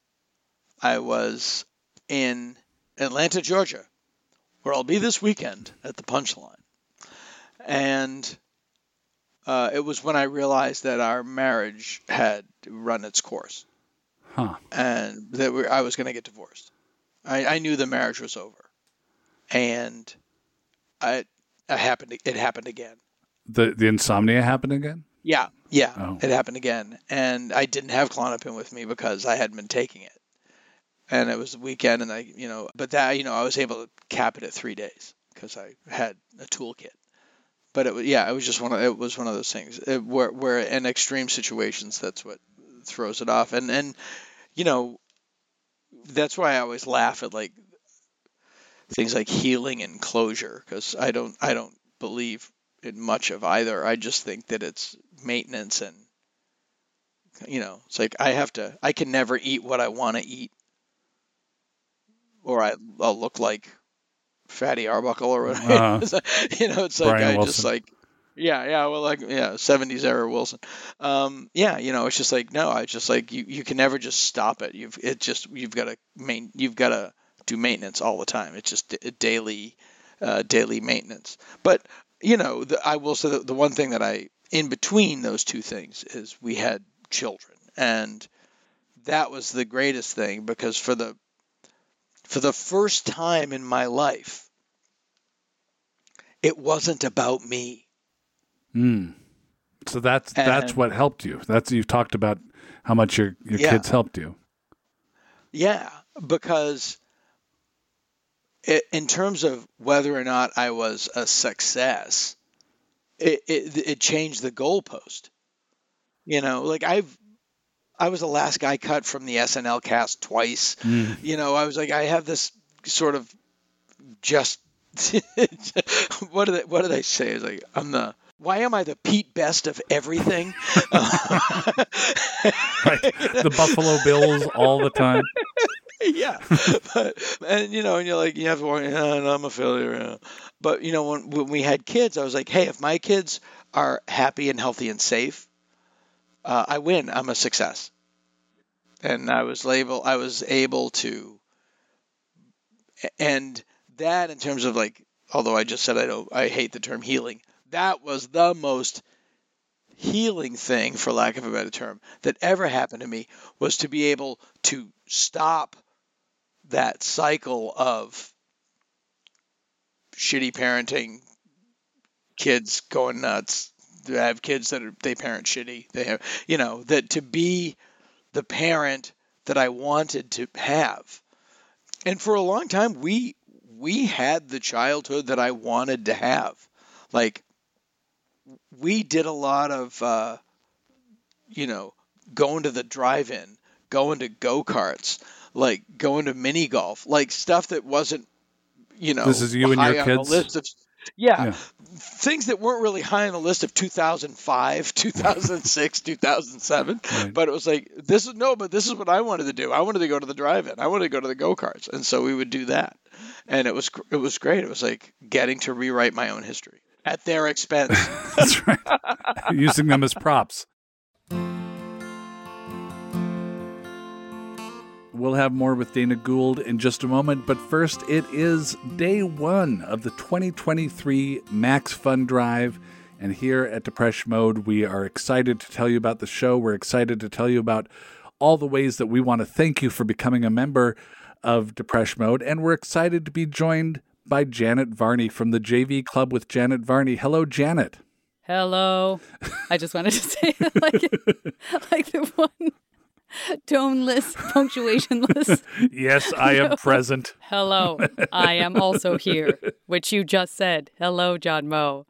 I was in Atlanta, Georgia, where I'll be this weekend at the Punchline. And uh, it was when I realized that our marriage had run its course. Huh. And that we, I was going to get divorced. I, I knew the marriage was over. And I, I happened. It happened again. The the insomnia happened again? Yeah, yeah, Oh. it happened again. And I didn't have Klonopin with me because I hadn't been taking it. And it was the weekend, and I, you know, but that, you know, I was able to cap it at three days because I had a toolkit. But it was, yeah, it was just one of, it was one of those things it, where, where in extreme situations, that's what throws it off. And, and, you know, that's why I always laugh at like things like healing and closure, because I don't, I don't believe it much of either. I just think that it's maintenance, and you know, it's like I have to. I can never eat what I want to eat, or I, I'll look like Fatty Arbuckle or whatever. Uh, you know, it's like Brian I Wilson. just like. Yeah, yeah, well, like, yeah, seventies era Wilson. Um, yeah, you know, it's just like, no, it's just like, you, you can never just stop it. You've, it just, you've got to main, you've got to do maintenance all the time. It's just d- daily, uh, daily maintenance. But, you know, the, I will say that the one thing that I, in between those two things is we had children, and that was the greatest thing, because for the, for the first time in my life, it wasn't about me. Mm. So that's And, that's what helped you. That's you've talked about how much your your yeah. kids helped you. Yeah, because it, in terms of whether or not I was a success, it, it it changed the goalpost. You know, like I've I was the last guy cut from the S N L cast twice. Mm. You know, I was like, I have this sort of just what do they what do they say? It's like, I'm the why am I the Pete Best of everything? Right. The Buffalo Bills all the time. Yeah. But, and, you know, and you're like, you have to worry, yeah, I'm a failure. Yeah. But, you know, when, when we had kids, I was like, hey, if my kids are happy and healthy and safe, uh, I win. I'm a success. And I was label, I was able to, and that in terms of like, although I just said I don't, I hate the term healing. That was the most healing thing, for lack of a better term, that ever happened to me, was to be able to stop that cycle of shitty parenting, kids going nuts. I have kids that are, they parent shitty. They have, you know, that to be the parent that I wanted to have. And for a long time, we we had the childhood that I wanted to have. Like, we did a lot of, uh, you know, going to the drive-in, going to go-karts, like going to mini golf, like stuff that wasn't, you know, this is you and high your on kids. the list of, yeah, Yeah. things that weren't really high on the list of two thousand five, two thousand six, two thousand seven. Right. But it was like, this is no, but this is what I wanted to do. I wanted to go to the drive-in. I wanted to go to the go-karts, and so we would do that, and it was it was great. It was like getting to rewrite my own history at their expense. That's right. Using them as props. We'll have more with Dana Gould in just a moment, but first, it is day one of the twenty twenty-three Max Fun Drive, and here at Depression Mode, we are excited to tell you about the show. We're excited to tell you about all the ways that we want to thank you for becoming a member of Depression Mode, and we're excited to be joined by Janet Varney from the J V Club with Janet Varney. Hello, Janet. Hello. I just wanted to say like, like the one toneless, punctuationless. Yes, I am present. Hello, I am also here, which you just said. Hello, John Moe.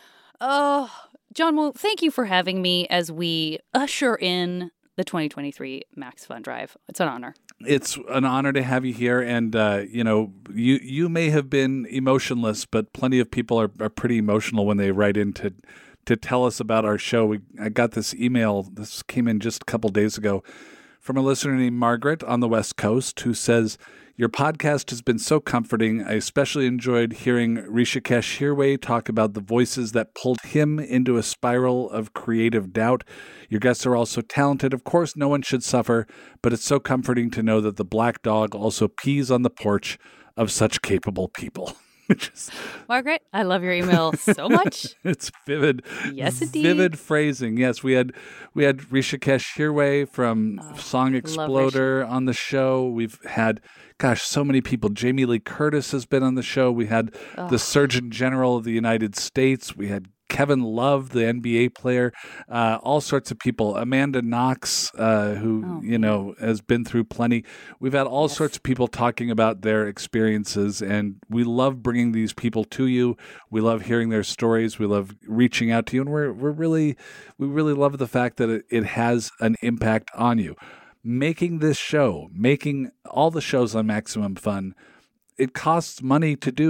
Oh, John Moe, thank you for having me as we usher in the twenty twenty-three Max Fun Drive. It's an honor. It's an honor to have you here, and uh, you know, you you may have been emotionless, but plenty of people are, are pretty emotional when they write in to, to tell us about our show. We I got this email, this came in just a couple days ago, from a listener named Margaret on the West Coast, who says, your podcast has been so comforting. I especially enjoyed hearing Rishikesh Hirway talk about the voices that pulled him into a spiral of creative doubt. Your guests are also talented. Of course, no one should suffer, but it's so comforting to know that the black dog also pees on the porch of such capable people. Is, Margaret, I love your email so much. It's vivid. Yes, indeed. Vivid phrasing. Yes, we had we had Rishikesh Hirway from Oh, Song love Exploder on the show. We've had, gosh, so many people. Jamie Lee Curtis has been on the show. We had Oh. the Surgeon General of the United States. We had Kevin Love, the N B A player, uh, all sorts of people. Amanda Knox, uh, who, Oh, you know, has been through plenty. We've had all Yes. sorts of people talking about their experiences, and we love bringing these people to you. We love hearing their stories. We love reaching out to you, and we're we're really we really love the fact that it, it has an impact on you. Making this show, making all the shows on Maximum Fun, it costs money to do.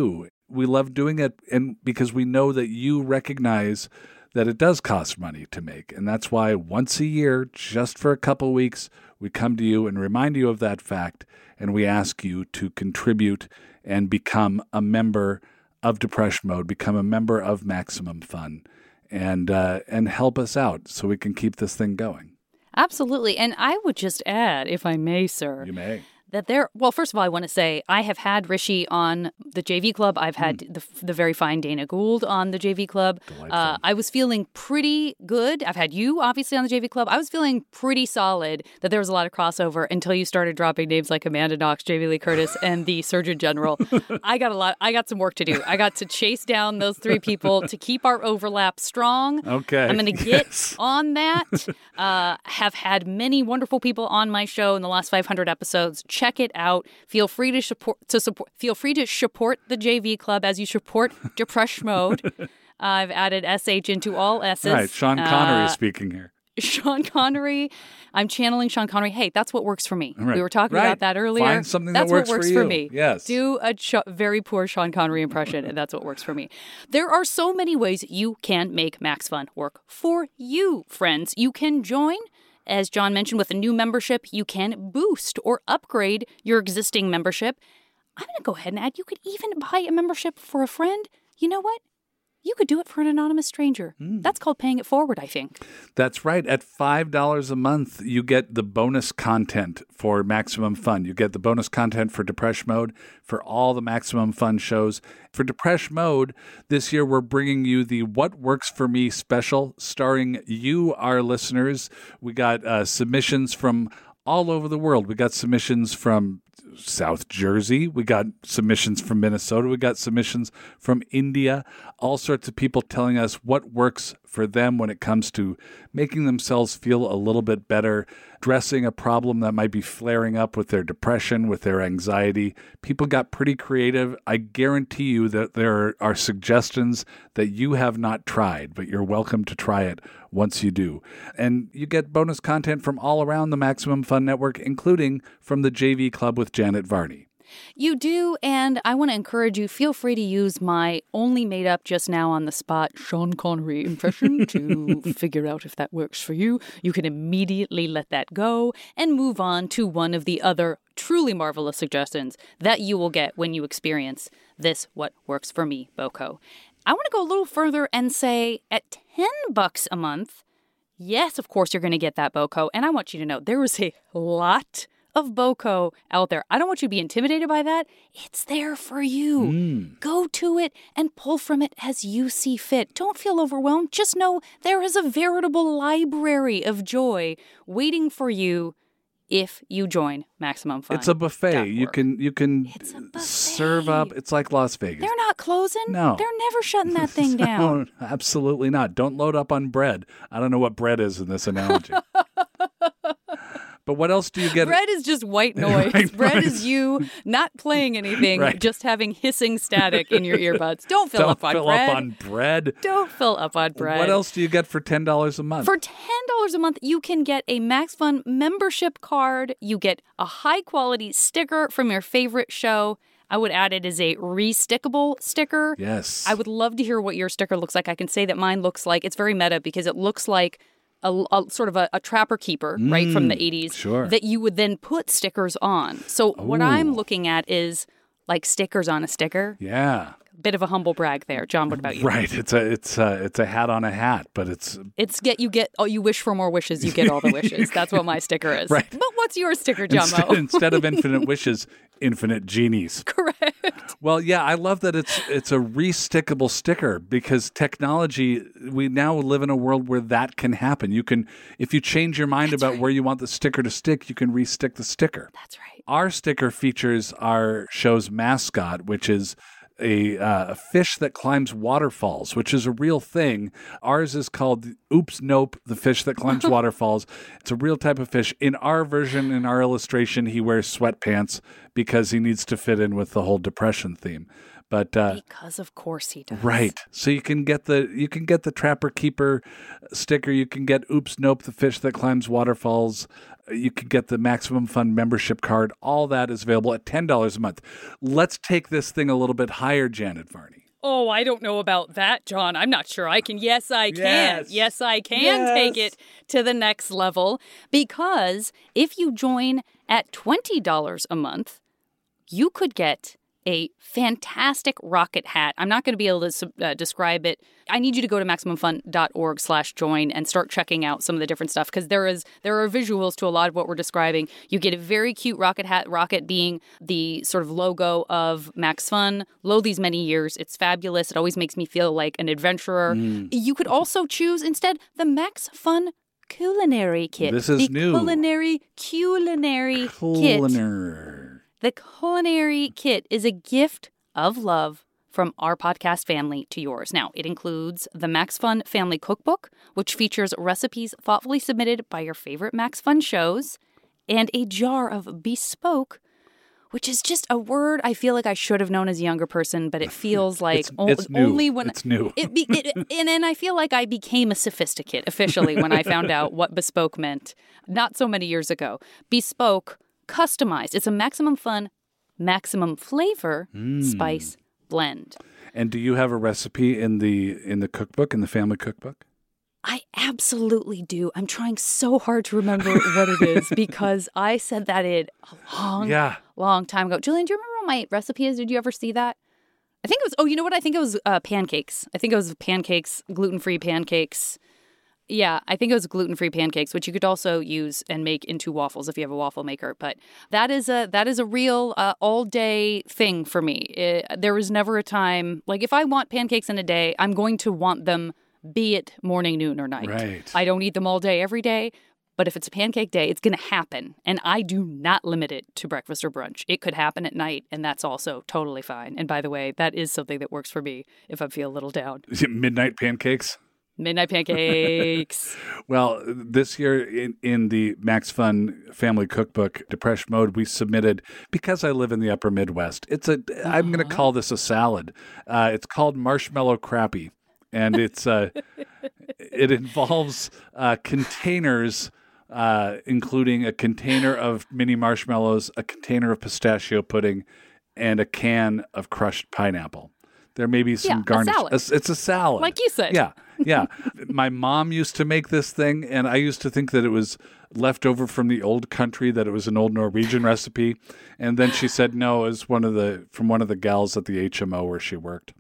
we love doing it, and because we know that you recognize that it does cost money to make. And that's why once a year, just for a couple weeks, we come to you and remind you of that fact, and we ask you to contribute and become a member of Depression Mode, become a member of Maximum Fun, and uh, and help us out so we can keep this thing going. Absolutely. And I would just add, if I may, sir. You may. That there, well, first of all, I want to say I have had Rishi on the J V Club. I've had mm. the, the very fine Dana Gould on the J V Club. Uh, I was feeling pretty good. I've had you, obviously, on the J V Club. I was feeling pretty solid that there was a lot of crossover until you started dropping names like Amanda Knox, Jamie Lee Curtis, and the Surgeon General. I got a lot. I got some work to do. I got to chase down those three people to keep our overlap strong. Okay. I'm going to get yes. on that. Uh, have had many wonderful people on my show in the last five hundred episodes. Check it out. Feel free to support to support. Feel free to support the J V Club as you support Depression Mode. Uh, I've added S H into all S's. Right, Sean Connery uh, speaking here. Sean Connery. I'm channeling Sean Connery. Hey, that's what works for me. Right. We were talking right. about that earlier. Find something that's that works, what works for, for you. me. Yes. Do a ch- very poor Sean Connery impression, and that's what works for me. There are so many ways you can make Max Fun work for you, friends. You can join. As John mentioned, with a new membership, you can boost or upgrade your existing membership. I'm going to go ahead and add, you could even buy a membership for a friend. You know what? You could do it for an anonymous stranger. Mm. That's called paying it forward, I think. That's right. At five dollars a month, you get the bonus content for Maximum Fun. You get the bonus content for Depression Mode, for all the Maximum Fun shows. For Depression Mode, this year we're bringing you the What Works For Me special, starring you, our listeners. We got uh, submissions from all over the world. We got submissions from South Jersey. We got submissions from Minnesota. We got submissions from India. All sorts of people telling us what works for them when it comes to making themselves feel a little bit better, addressing a problem that might be flaring up with their depression, with their anxiety. People got pretty creative. I guarantee you that there are suggestions that you have not tried, but you're welcome to try it once you do. And you get bonus content from all around the Maximum Fun Network, including from the J V Club with Janet Varney. You do, and I want to encourage you, feel free to use my only made up just now on the spot Sean Connery impression to figure out if that works for you. You can immediately let that go and move on to one of the other truly marvelous suggestions that you will get when you experience this What Works For Me BOCO. I want to go a little further and say at ten bucks a month, yes, of course you're going to get that BOCO, and I want you to know there is a lot of BOCO out there. I don't want you to be intimidated by that. It's there for you. Mm. Go to it and pull from it as you see fit. Don't feel overwhelmed. Just know there is a veritable library of joy waiting for you if you join Maximum Fun. It's a buffet. You can you can serve up. It's like Las Vegas. They're not closing. No. They're never shutting that thing down. No, absolutely not. Don't load up on bread. I don't know what bread is in this analogy. But what else do you get? Bread is just white noise. White Bread noise. Is you not playing anything, right. Just having hissing static in your earbuds. Don't fill Don't up on fill bread. Don't fill up on bread. Don't fill up on bread. What else do you get for ten dollars a month? For ten dollars a month, you can get a Max Fun membership card. You get a high-quality sticker from your favorite show. I would add it as a re-stickable sticker. Yes. I would love to hear what your sticker looks like. I can say that mine looks like, it's very meta because it looks like A, a sort of a, a trapper keeper, mm, right, from the eighties, sure. that you would then put stickers on. So Ooh. What I'm looking at is like stickers on a sticker. Yeah. Bit of a humble brag there. John, what about you? Right. It's a it's a, it's a hat on a hat, but it's... It's get you get, oh, you wish for more wishes, you get all the wishes. That's what my sticker is. Right. But what's your sticker, John Instead, Mo? instead of infinite wishes, infinite genies. Correct. Well, yeah, I love that it's it's a re-stickable sticker because technology, we now live in a world where that can happen. You can, if you change your mind That's about right. where you want the sticker to stick, you can re-stick the sticker. That's right. Our sticker features our show's mascot, which is A, uh, a fish that climbs waterfalls, which is a real thing. Ours is called Oops Nope, the fish that climbs waterfalls. It's a real type of fish. In our version, in our illustration, he wears sweatpants because he needs to fit in with the whole depression theme. But uh, because of course he does. Right. So you can get the you can get the Trapper Keeper sticker. You can get Oops Nope, the fish that climbs waterfalls. You could get the Maximum Fun membership card. All that is available at ten dollars a month. Let's take this thing a little bit higher, Janet Varney. Oh, I don't know about that, John. I'm not sure I can. Yes, I can. Yes, yes I can yes. take it to the next level, because if you join at twenty dollars a month, you could get a fantastic rocket hat. I'm not going to be able to uh, describe it. I need you to go to MaximumFun.org slash join and start checking out some of the different stuff, because there is there are visuals to a lot of what we're describing. You get a very cute rocket hat, rocket being the sort of logo of Max Fun. Lo these many years. It's fabulous. It always makes me feel like an adventurer. Mm. You could also choose instead the Max Fun culinary kit. This is the new. Culinary, culinary Culinary. kit. The culinary kit is a gift of love from our podcast family to yours. Now, it includes the Max Fun Family Cookbook, which features recipes thoughtfully submitted by your favorite Max Fun shows, and a jar of bespoke, which is just a word I feel like I should have known as a younger person, but it feels like it's, o- it's new. only when it's new. It be, it, and then I feel like I became a sophisticate officially when I found out what bespoke meant not so many years ago. Bespoke, customized. It's a Maximum Fun, maximum flavor mm. spice blend. And do you have a recipe in the in the cookbook, in the family cookbook? I absolutely do. I'm trying so hard to remember what it is, because I said that in a long, yeah. long time ago. Julian, do you remember what my recipe is? Did you ever see that? I think it was, oh, you know what? I think it was uh, pancakes. I think it was pancakes, gluten-free pancakes. Yeah, I think it was gluten-free pancakes, which you could also use and make into waffles if you have a waffle maker. But that is a that is a real uh, all-day thing for me. It, there was never a time, like if I want pancakes in a day, I'm going to want them, be it morning, noon, or night. Right. I don't eat them all day every day, but if it's a pancake day, it's going to happen. And I do not limit it to breakfast or brunch. It could happen at night, and that's also totally fine. And by the way, that is something that works for me if I feel a little down. Is it midnight pancakes? Midnight pancakes. Well, this year in, in the Max Fun Family Cookbook, Depression Mode, we submitted, because I live in the upper Midwest, it's a, uh-huh. I'm going to call this a salad. Uh, it's called Marshmallow Crappie. And it's uh, it involves uh, containers, uh, including a container of mini marshmallows, a container of pistachio pudding, and a can of crushed pineapple. There may be some yeah, garnish. A salad. A, it's a salad. Like you said. Yeah, yeah. My mom used to make this thing, and I used to think that it was left over from the old country, that it was an old Norwegian recipe. And then she said, no, it was one of the from one of the gals at the H M O where she worked.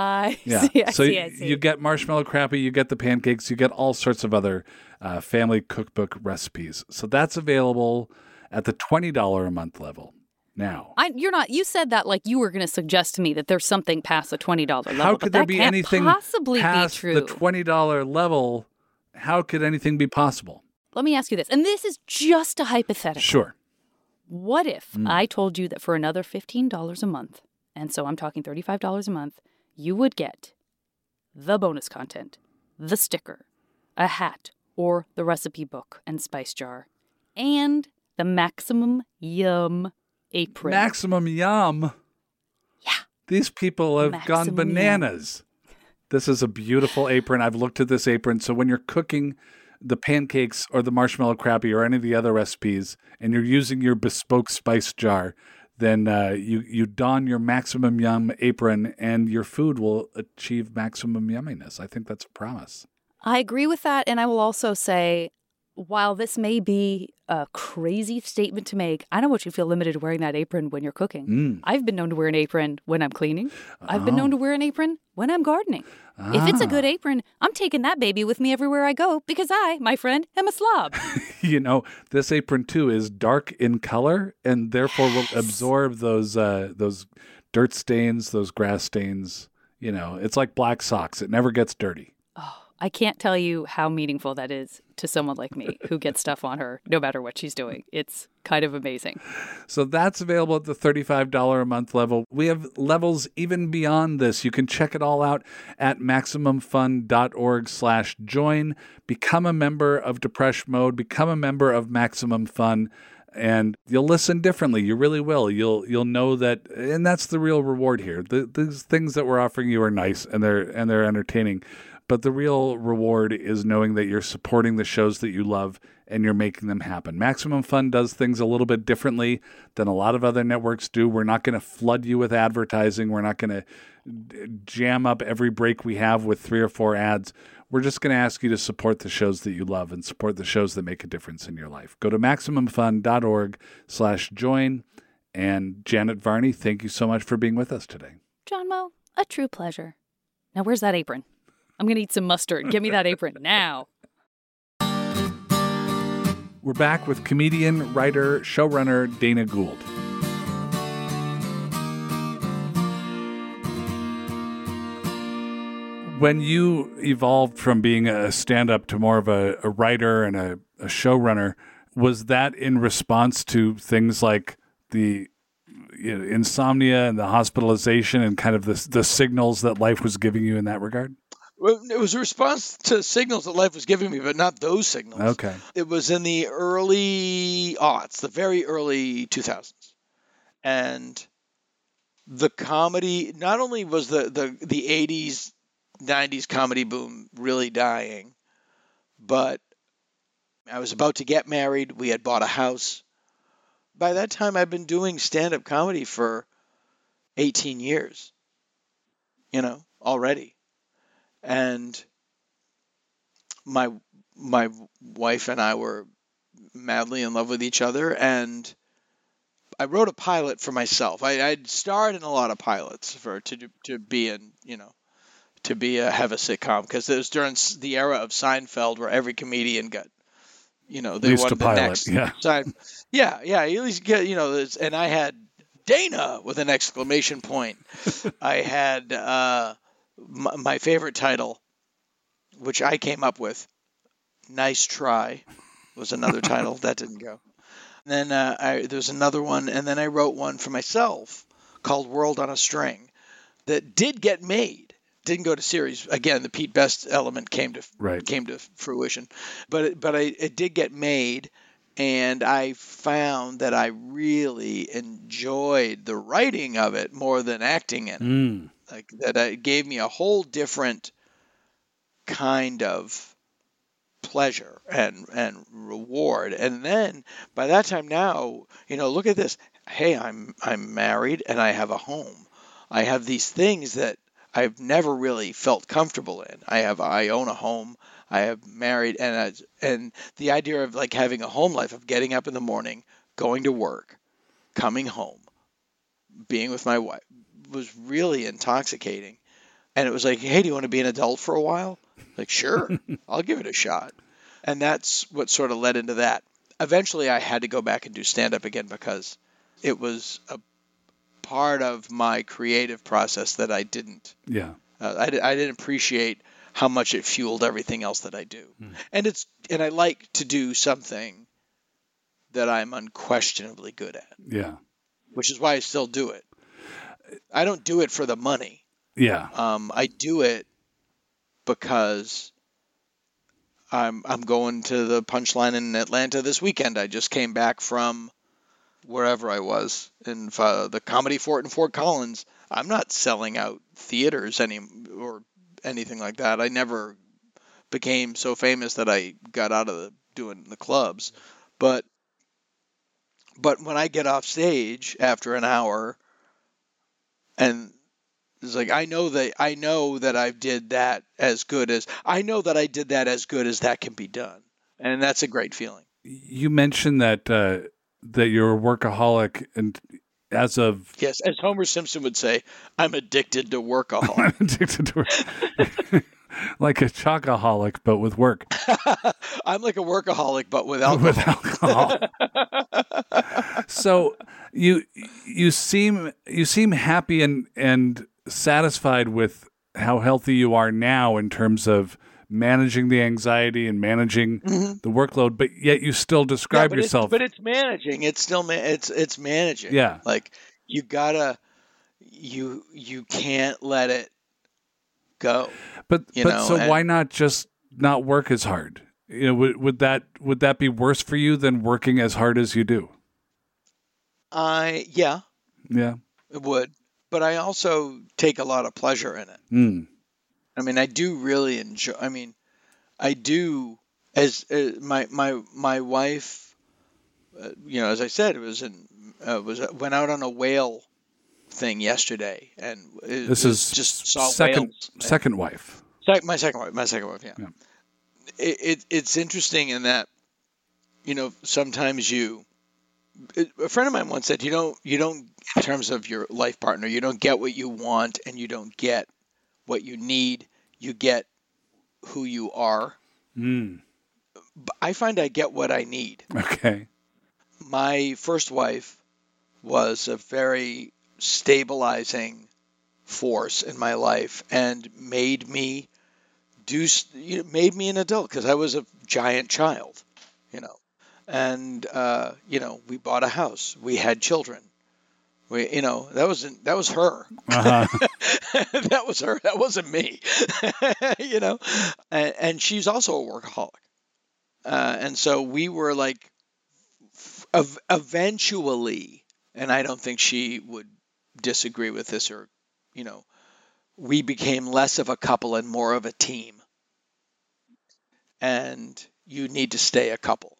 I yeah. see, I so see, I see. You get marshmallow crappie, you get the pancakes, you get all sorts of other uh, family cookbook recipes. So that's available at the twenty dollars a month level now. I, you're not. You said that like you were going to suggest to me that there's something past the twenty dollars level. How could but there that be can't anything possibly past be true. the twenty dollars level? How could anything be possible? Let me ask you this, and this is just a hypothetical. Sure. What if Mm. I told you that for another fifteen dollars a month, and so I'm talking thirty-five dollars a month, you would get the bonus content, the sticker, a hat, or the recipe book and spice jar, and the Maximum Yum apron. Maximum Yum. Yeah. These people have Maximum gone bananas. Yum. This is a beautiful apron. I've looked at this apron. So when you're cooking the pancakes or the marshmallow crappie or any of the other recipes, and you're using your bespoke spice jar, then uh, you, you don your Maximum Yum apron and your food will achieve maximum yumminess. I think that's a promise. I agree with that. And I will also say, while this may be a crazy statement to make, I don't want you to feel limited wearing that apron when you're cooking. Mm. I've been known to wear an apron when I'm cleaning. I've Oh. been known to wear an apron when I'm gardening. Ah. If it's a good apron, I'm taking that baby with me everywhere I go because I, my friend, am a slob. You know, this apron too is dark in color and therefore Yes. will absorb those uh, those dirt stains, those grass stains. You know, it's like black socks. It never gets dirty. Oh, I can't tell you how meaningful that is to someone like me who gets stuff on her no matter what she's doing. It's kind of amazing. So that's available at the thirty-five dollars a month level. We have levels even beyond this. You can check it all out at MaximumFun.org slash join. Become a member of Depression Mode. Become a member of Maximum Fun. And you'll listen differently. You really will. You'll you'll know that, and that's the real reward here. The, these things that we're offering you are nice and they're and they're entertaining. But the real reward is knowing that you're supporting the shows that you love and you're making them happen. Maximum Fun does things a little bit differently than a lot of other networks do. We're not going to flood you with advertising. We're not going to jam up every break we have with three or four ads. We're just going to ask you to support the shows that you love and support the shows that make a difference in your life. Go to MaximumFun.org slash join. And Janet Varney, thank you so much for being with us today. John Moe, a true pleasure. Now, where's that apron? I'm going to eat some mustard. Give me that apron now. We're back with comedian, writer, showrunner Dana Gould. When you evolved from being a stand-up to more of a, a writer and a, a showrunner, was that in response to things like the you know, insomnia and the hospitalization and kind of the, the signals that life was giving you in that regard? Well, it was a response to signals that life was giving me, but not those signals. Okay. It was in the early aughts, the very early two thousands. And the comedy, not only was the, the, the eighties, nineties comedy boom really dying, but I was about to get married. We had bought a house. By that time, I'd been doing stand-up comedy for eighteen years, you know, already. And my my wife and I were madly in love with each other, and I wrote a pilot for myself. I, I'd starred in a lot of pilots for to to be in, you know, to be a have a sitcom, because it was during the era of Seinfeld where every comedian got, you know, they wanted the pilot, next yeah. Sein- yeah, yeah, you at least get, you know, this, and I had Dana with an exclamation point. I had uh, my, my favorite title, which I came up with, Nice Try, was another title. That didn't go. And then uh, I, there was another one, and then I wrote one for myself called World on a String that did get made. Didn't go to series. Again, the Pete Best element came to right. came to fruition, but it, but I, it did get made, and I found that I really enjoyed the writing of it more than acting in it. Mm. Like that, it gave me a whole different kind of pleasure and and reward. And then by that time now, you know, look at this. Hey, I'm I'm married and I have a home. I have these things that I've never really felt comfortable in. I have, I own a home. I have married, and I, and the idea of like having a home life, of getting up in the morning, going to work, coming home, being with my wife, was really intoxicating. And it was like, hey, do you want to be an adult for a while? Like, sure, I'll give it a shot. And that's what sort of led into that. Eventually, I had to go back and do stand-up again because it was a part of my creative process that I didn't. Yeah. Uh, I, I didn't appreciate how much it fueled everything else that I do. Mm. And it's and I like to do something that I'm unquestionably good at. Yeah. Which is why I still do it. I don't do it for the money. Yeah. Um, I do it because I'm I'm going to the Punchline in Atlanta this weekend. I just came back from wherever I was in uh, the Comedy Fort in Fort Collins. I'm not selling out theaters any or anything like that. I never became so famous that I got out of the, doing the clubs. But but when I get off stage after an hour, and it's like I know that I know that I did that as good as I know that I did that as good as that can be done, and that's a great feeling. You mentioned that. Uh... that you're a workaholic, and as of... Yes, as Homer Simpson would say, I'm addicted to workaholic. I'm addicted to work. Like a chocoholic, but with work. I'm like a workaholic, but with alcohol. With alcohol. So you you seem you seem happy and, and satisfied with how healthy you are now in terms of managing the anxiety and managing mm-hmm. the workload, but yet you still describe yeah, but yourself. It's, but it's managing. It's still ma- it's it's managing. Yeah, like you gotta you you can't let it go. But you but know? so and, why not just not work as hard? You know, would would that would that be worse for you than working as hard as you do? I yeah yeah it would, but I also take a lot of pleasure in it. Mm. I mean, I do really enjoy, I mean, I do as uh, my my my wife, uh, you know, as I said, it was in uh, was went out on a whale thing yesterday, and it, This it is just saw second whales. second wife. Sec- my second wife, my second wife, yeah. Yeah. It, it it's interesting in that, you know, sometimes you. It, a friend of mine once said, you don't you don't in terms of your life partner, you don't get what you want, and you don't get what you need. You get who you are. Mm. But I find I get what I need. Okay. My first wife was a very stabilizing force in my life and made me do you know, made me an adult because I was a giant child, you know. And uh, you know, we bought a house, we had children. We, you know, that wasn't that was her. Uh-huh. That was her. That wasn't me. You know, and, and she's also a workaholic. Uh, and so we were like, f- eventually, and I don't think she would disagree with this, or, you know, we became less of a couple and more of a team. And you need to stay a couple.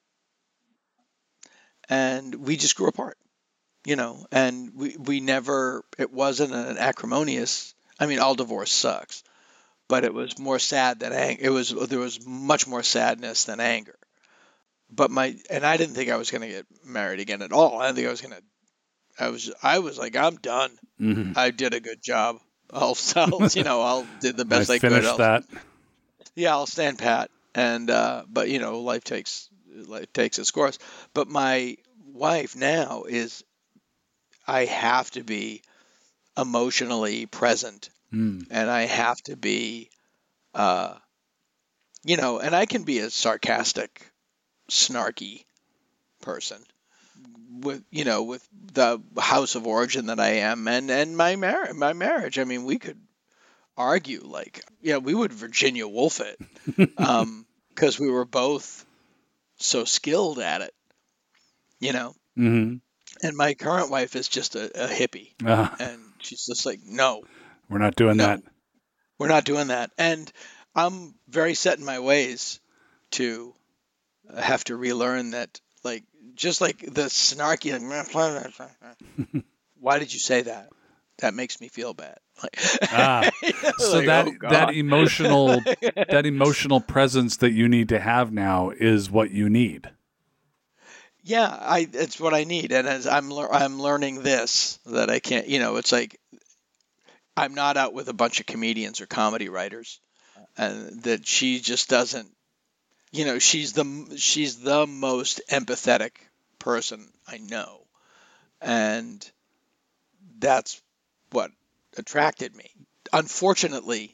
And we just grew apart, you know, and we, we never, it wasn't an acrimonious, I mean, all divorce sucks, but it was more sad than anger. It was, there was much more sadness than anger. But my, and I didn't think I was going to get married again at all. I didn't think I was going to, I was, I was like, I'm done. Mm-hmm. I did a good job. I'll, I'll you know, I'll did the best I, I could. finished I'll, that. Yeah, I'll stand pat. And, uh, but you know, life takes, life takes its course. But my wife now is, I have to be emotionally present, Mm. and I have to be, uh, you know, and I can be a sarcastic, snarky person with, you know, with the house of origin that I am, and and my mar- my marriage. I mean, we could argue like, yeah, we would Virginia Woolf it, um, because we were both so skilled at it, you know. Mm-hmm. And my current wife is just a, a hippie, Uh, and she's just like, no, we're not doing no, that. we're not doing that. And I'm very set in my ways to have to relearn that, like, just like the snarky, like, why did you say that? That makes me feel bad. Like, Ah, so like, that oh, God. that emotional that emotional presence that you need to have now is what you need. Yeah, I it's what I need, and as I'm lear- I'm learning this, that I can't, you know, it's like I'm not out with a bunch of comedians or comedy writers, and that she just doesn't, you know, she's the she's the most empathetic person I know, and that's what attracted me. Unfortunately,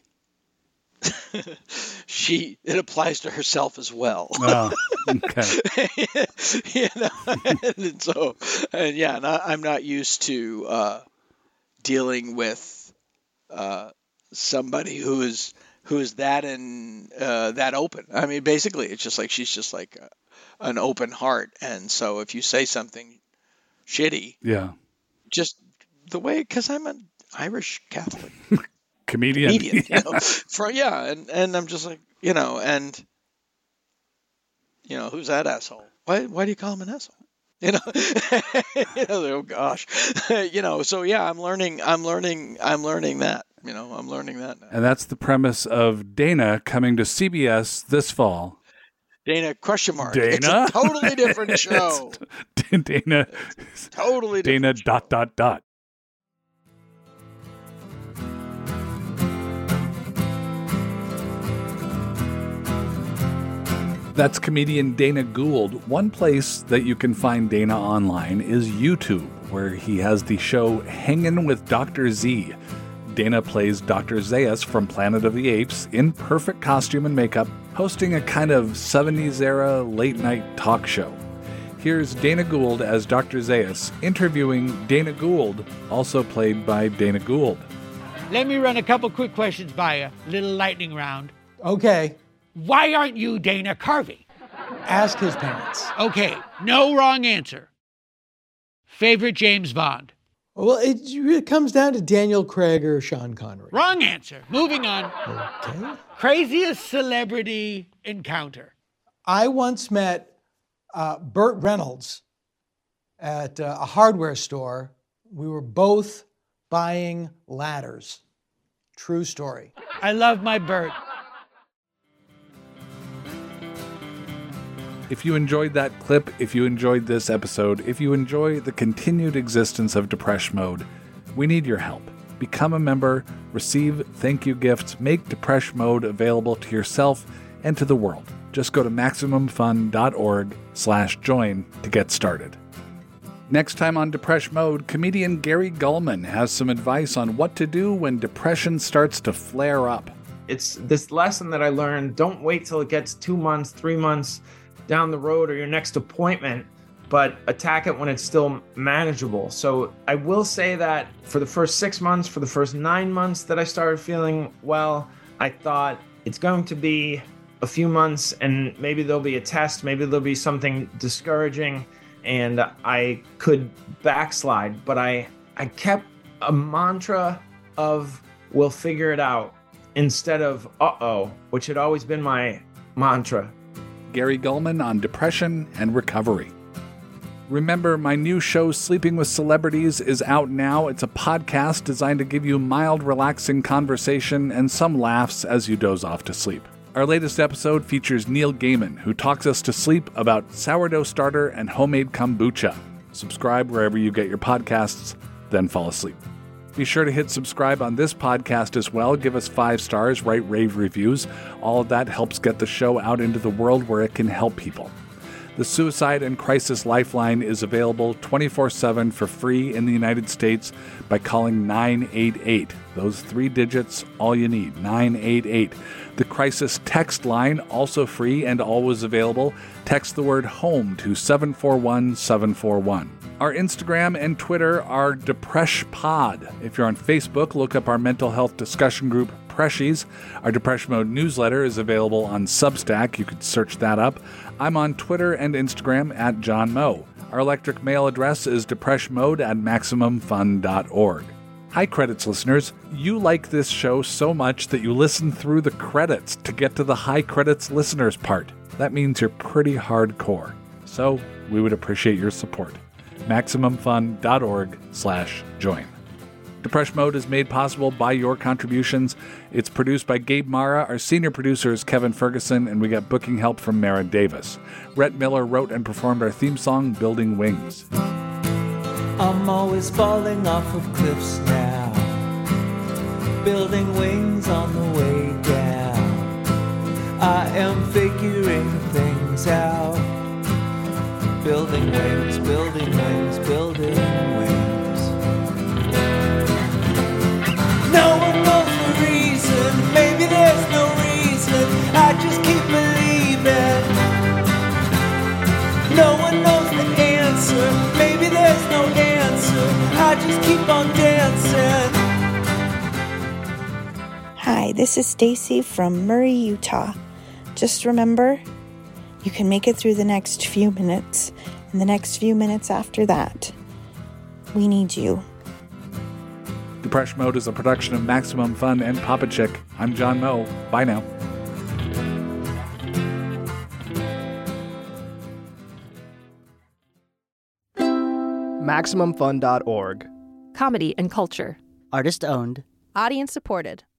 she it applies to herself as well. Oh, okay. You know, and so and yeah, and I, I'm not used to uh, dealing with uh, somebody who is who is that and uh, that open. I mean, basically, it's just like she's just like a, an open heart, and so if you say something shitty, Yeah. just the way, because I'm an Irish Catholic Comedian. comedian, you know, for yeah, and and I'm just like, you know, and you know, who's that asshole? Why why do you call him an asshole? You know, you know, oh gosh, you know. So yeah, I'm learning. I'm learning. I'm learning that. You know, I'm learning that now. And that's the premise of Dana coming to C B S this fall. Dana question mark. Dana? It's a totally different show. Dana. It's totally Dana different. dot dot dot. That's comedian Dana Gould. One place that you can find Dana online is YouTube, where he has the show Hangin' with Doctor Z. Dana plays Doctor Zaius from Planet of the Apes in perfect costume and makeup, hosting a kind of seventies-era late-night talk show. Here's Dana Gould as Doctor Zaius, interviewing Dana Gould, also played by Dana Gould. Let me run a couple quick questions by you. Little lightning round. Okay, Why aren't you Dana Carvey? ask his parents. Okay, no wrong answer. Favorite James Bond? Well, it, it comes down to Daniel Craig or Sean Connery. Wrong answer. Moving on. Okay. Craziest celebrity encounter? I once met uh, Burt Reynolds at uh, a hardware store. We were both buying ladders. True story. I love my Bert. If you enjoyed that clip, if you enjoyed this episode, if you enjoy the continued existence of Depression Mode, we need your help. Become a member, receive thank you gifts, make Depression Mode available to yourself and to the world. Just go to MaximumFun.org slash join to get started. Next time on Depression Mode, comedian Gary Gulman has some advice on what to do when depression starts to flare up. It's this lesson that I learned: don't wait till it gets two months, three months down the road or your next appointment, but attack it when it's still manageable. So I will say that for the first six months, for the first nine months that I started feeling well, I thought it's going to be a few months and maybe there'll be a test, maybe there'll be something discouraging and I could backslide. But I, I kept a mantra of we'll figure it out instead of uh-oh, which had always been my mantra. Gary Gulman on depression and recovery. Remember, my new show, Sleeping with Celebrities, is out now. It's a podcast designed to give you mild, relaxing conversation and some laughs as you doze off to sleep. Our latest episode features Neil Gaiman, who talks us to sleep about sourdough starter and homemade kombucha. Subscribe wherever you get your podcasts, then fall asleep. Be sure to hit subscribe on this podcast as well. Give us five stars, write rave reviews. All of that helps get the show out into the world where it can help people. The Suicide and Crisis Lifeline is available twenty-four seven for free in the United States by calling nine eight eight. Those three digits, all you need, nine eight eight. The Crisis Text Line, also free and always available. Text the word HOME to seven four one seven four one. Our Instagram and Twitter are DepreshPod. If you're on Facebook, look up our mental health discussion group, Preshies. Our Depression Mode newsletter is available on Substack. You could search that up. I'm on Twitter and Instagram at John Moe. Our electric mail address is depressionmode at maximumfun dot org. Hi, Credits listeners. You like this show so much that you listen through the credits to get to the High Credits listeners part. That means you're pretty hardcore. So we would appreciate your support. MaximumFun.org slash join. Depression Mode is made possible by your contributions. It's produced by Gabe Mara. Our senior producer is Kevin Ferguson, and we got booking help from Mara Davis. Rhett Miller wrote and performed our theme song, Building Wings. I'm always falling off of cliffs now, building wings on the way down. I am figuring things out. Building wings, building wings, building wings. No one knows the reason, maybe there's no reason, I just keep believing. No one knows the answer, maybe there's no answer, I just keep on dancing. Hi, this is Stacy from Murray, Utah. Just remember, you can make it through the next few minutes, and the next few minutes after that. We need you. Depression Mode is a production of Maximum Fun and Papa Chick. I'm John Moe. Bye now. Maximum Fun dot org. Comedy and culture. Artist owned. Audience supported.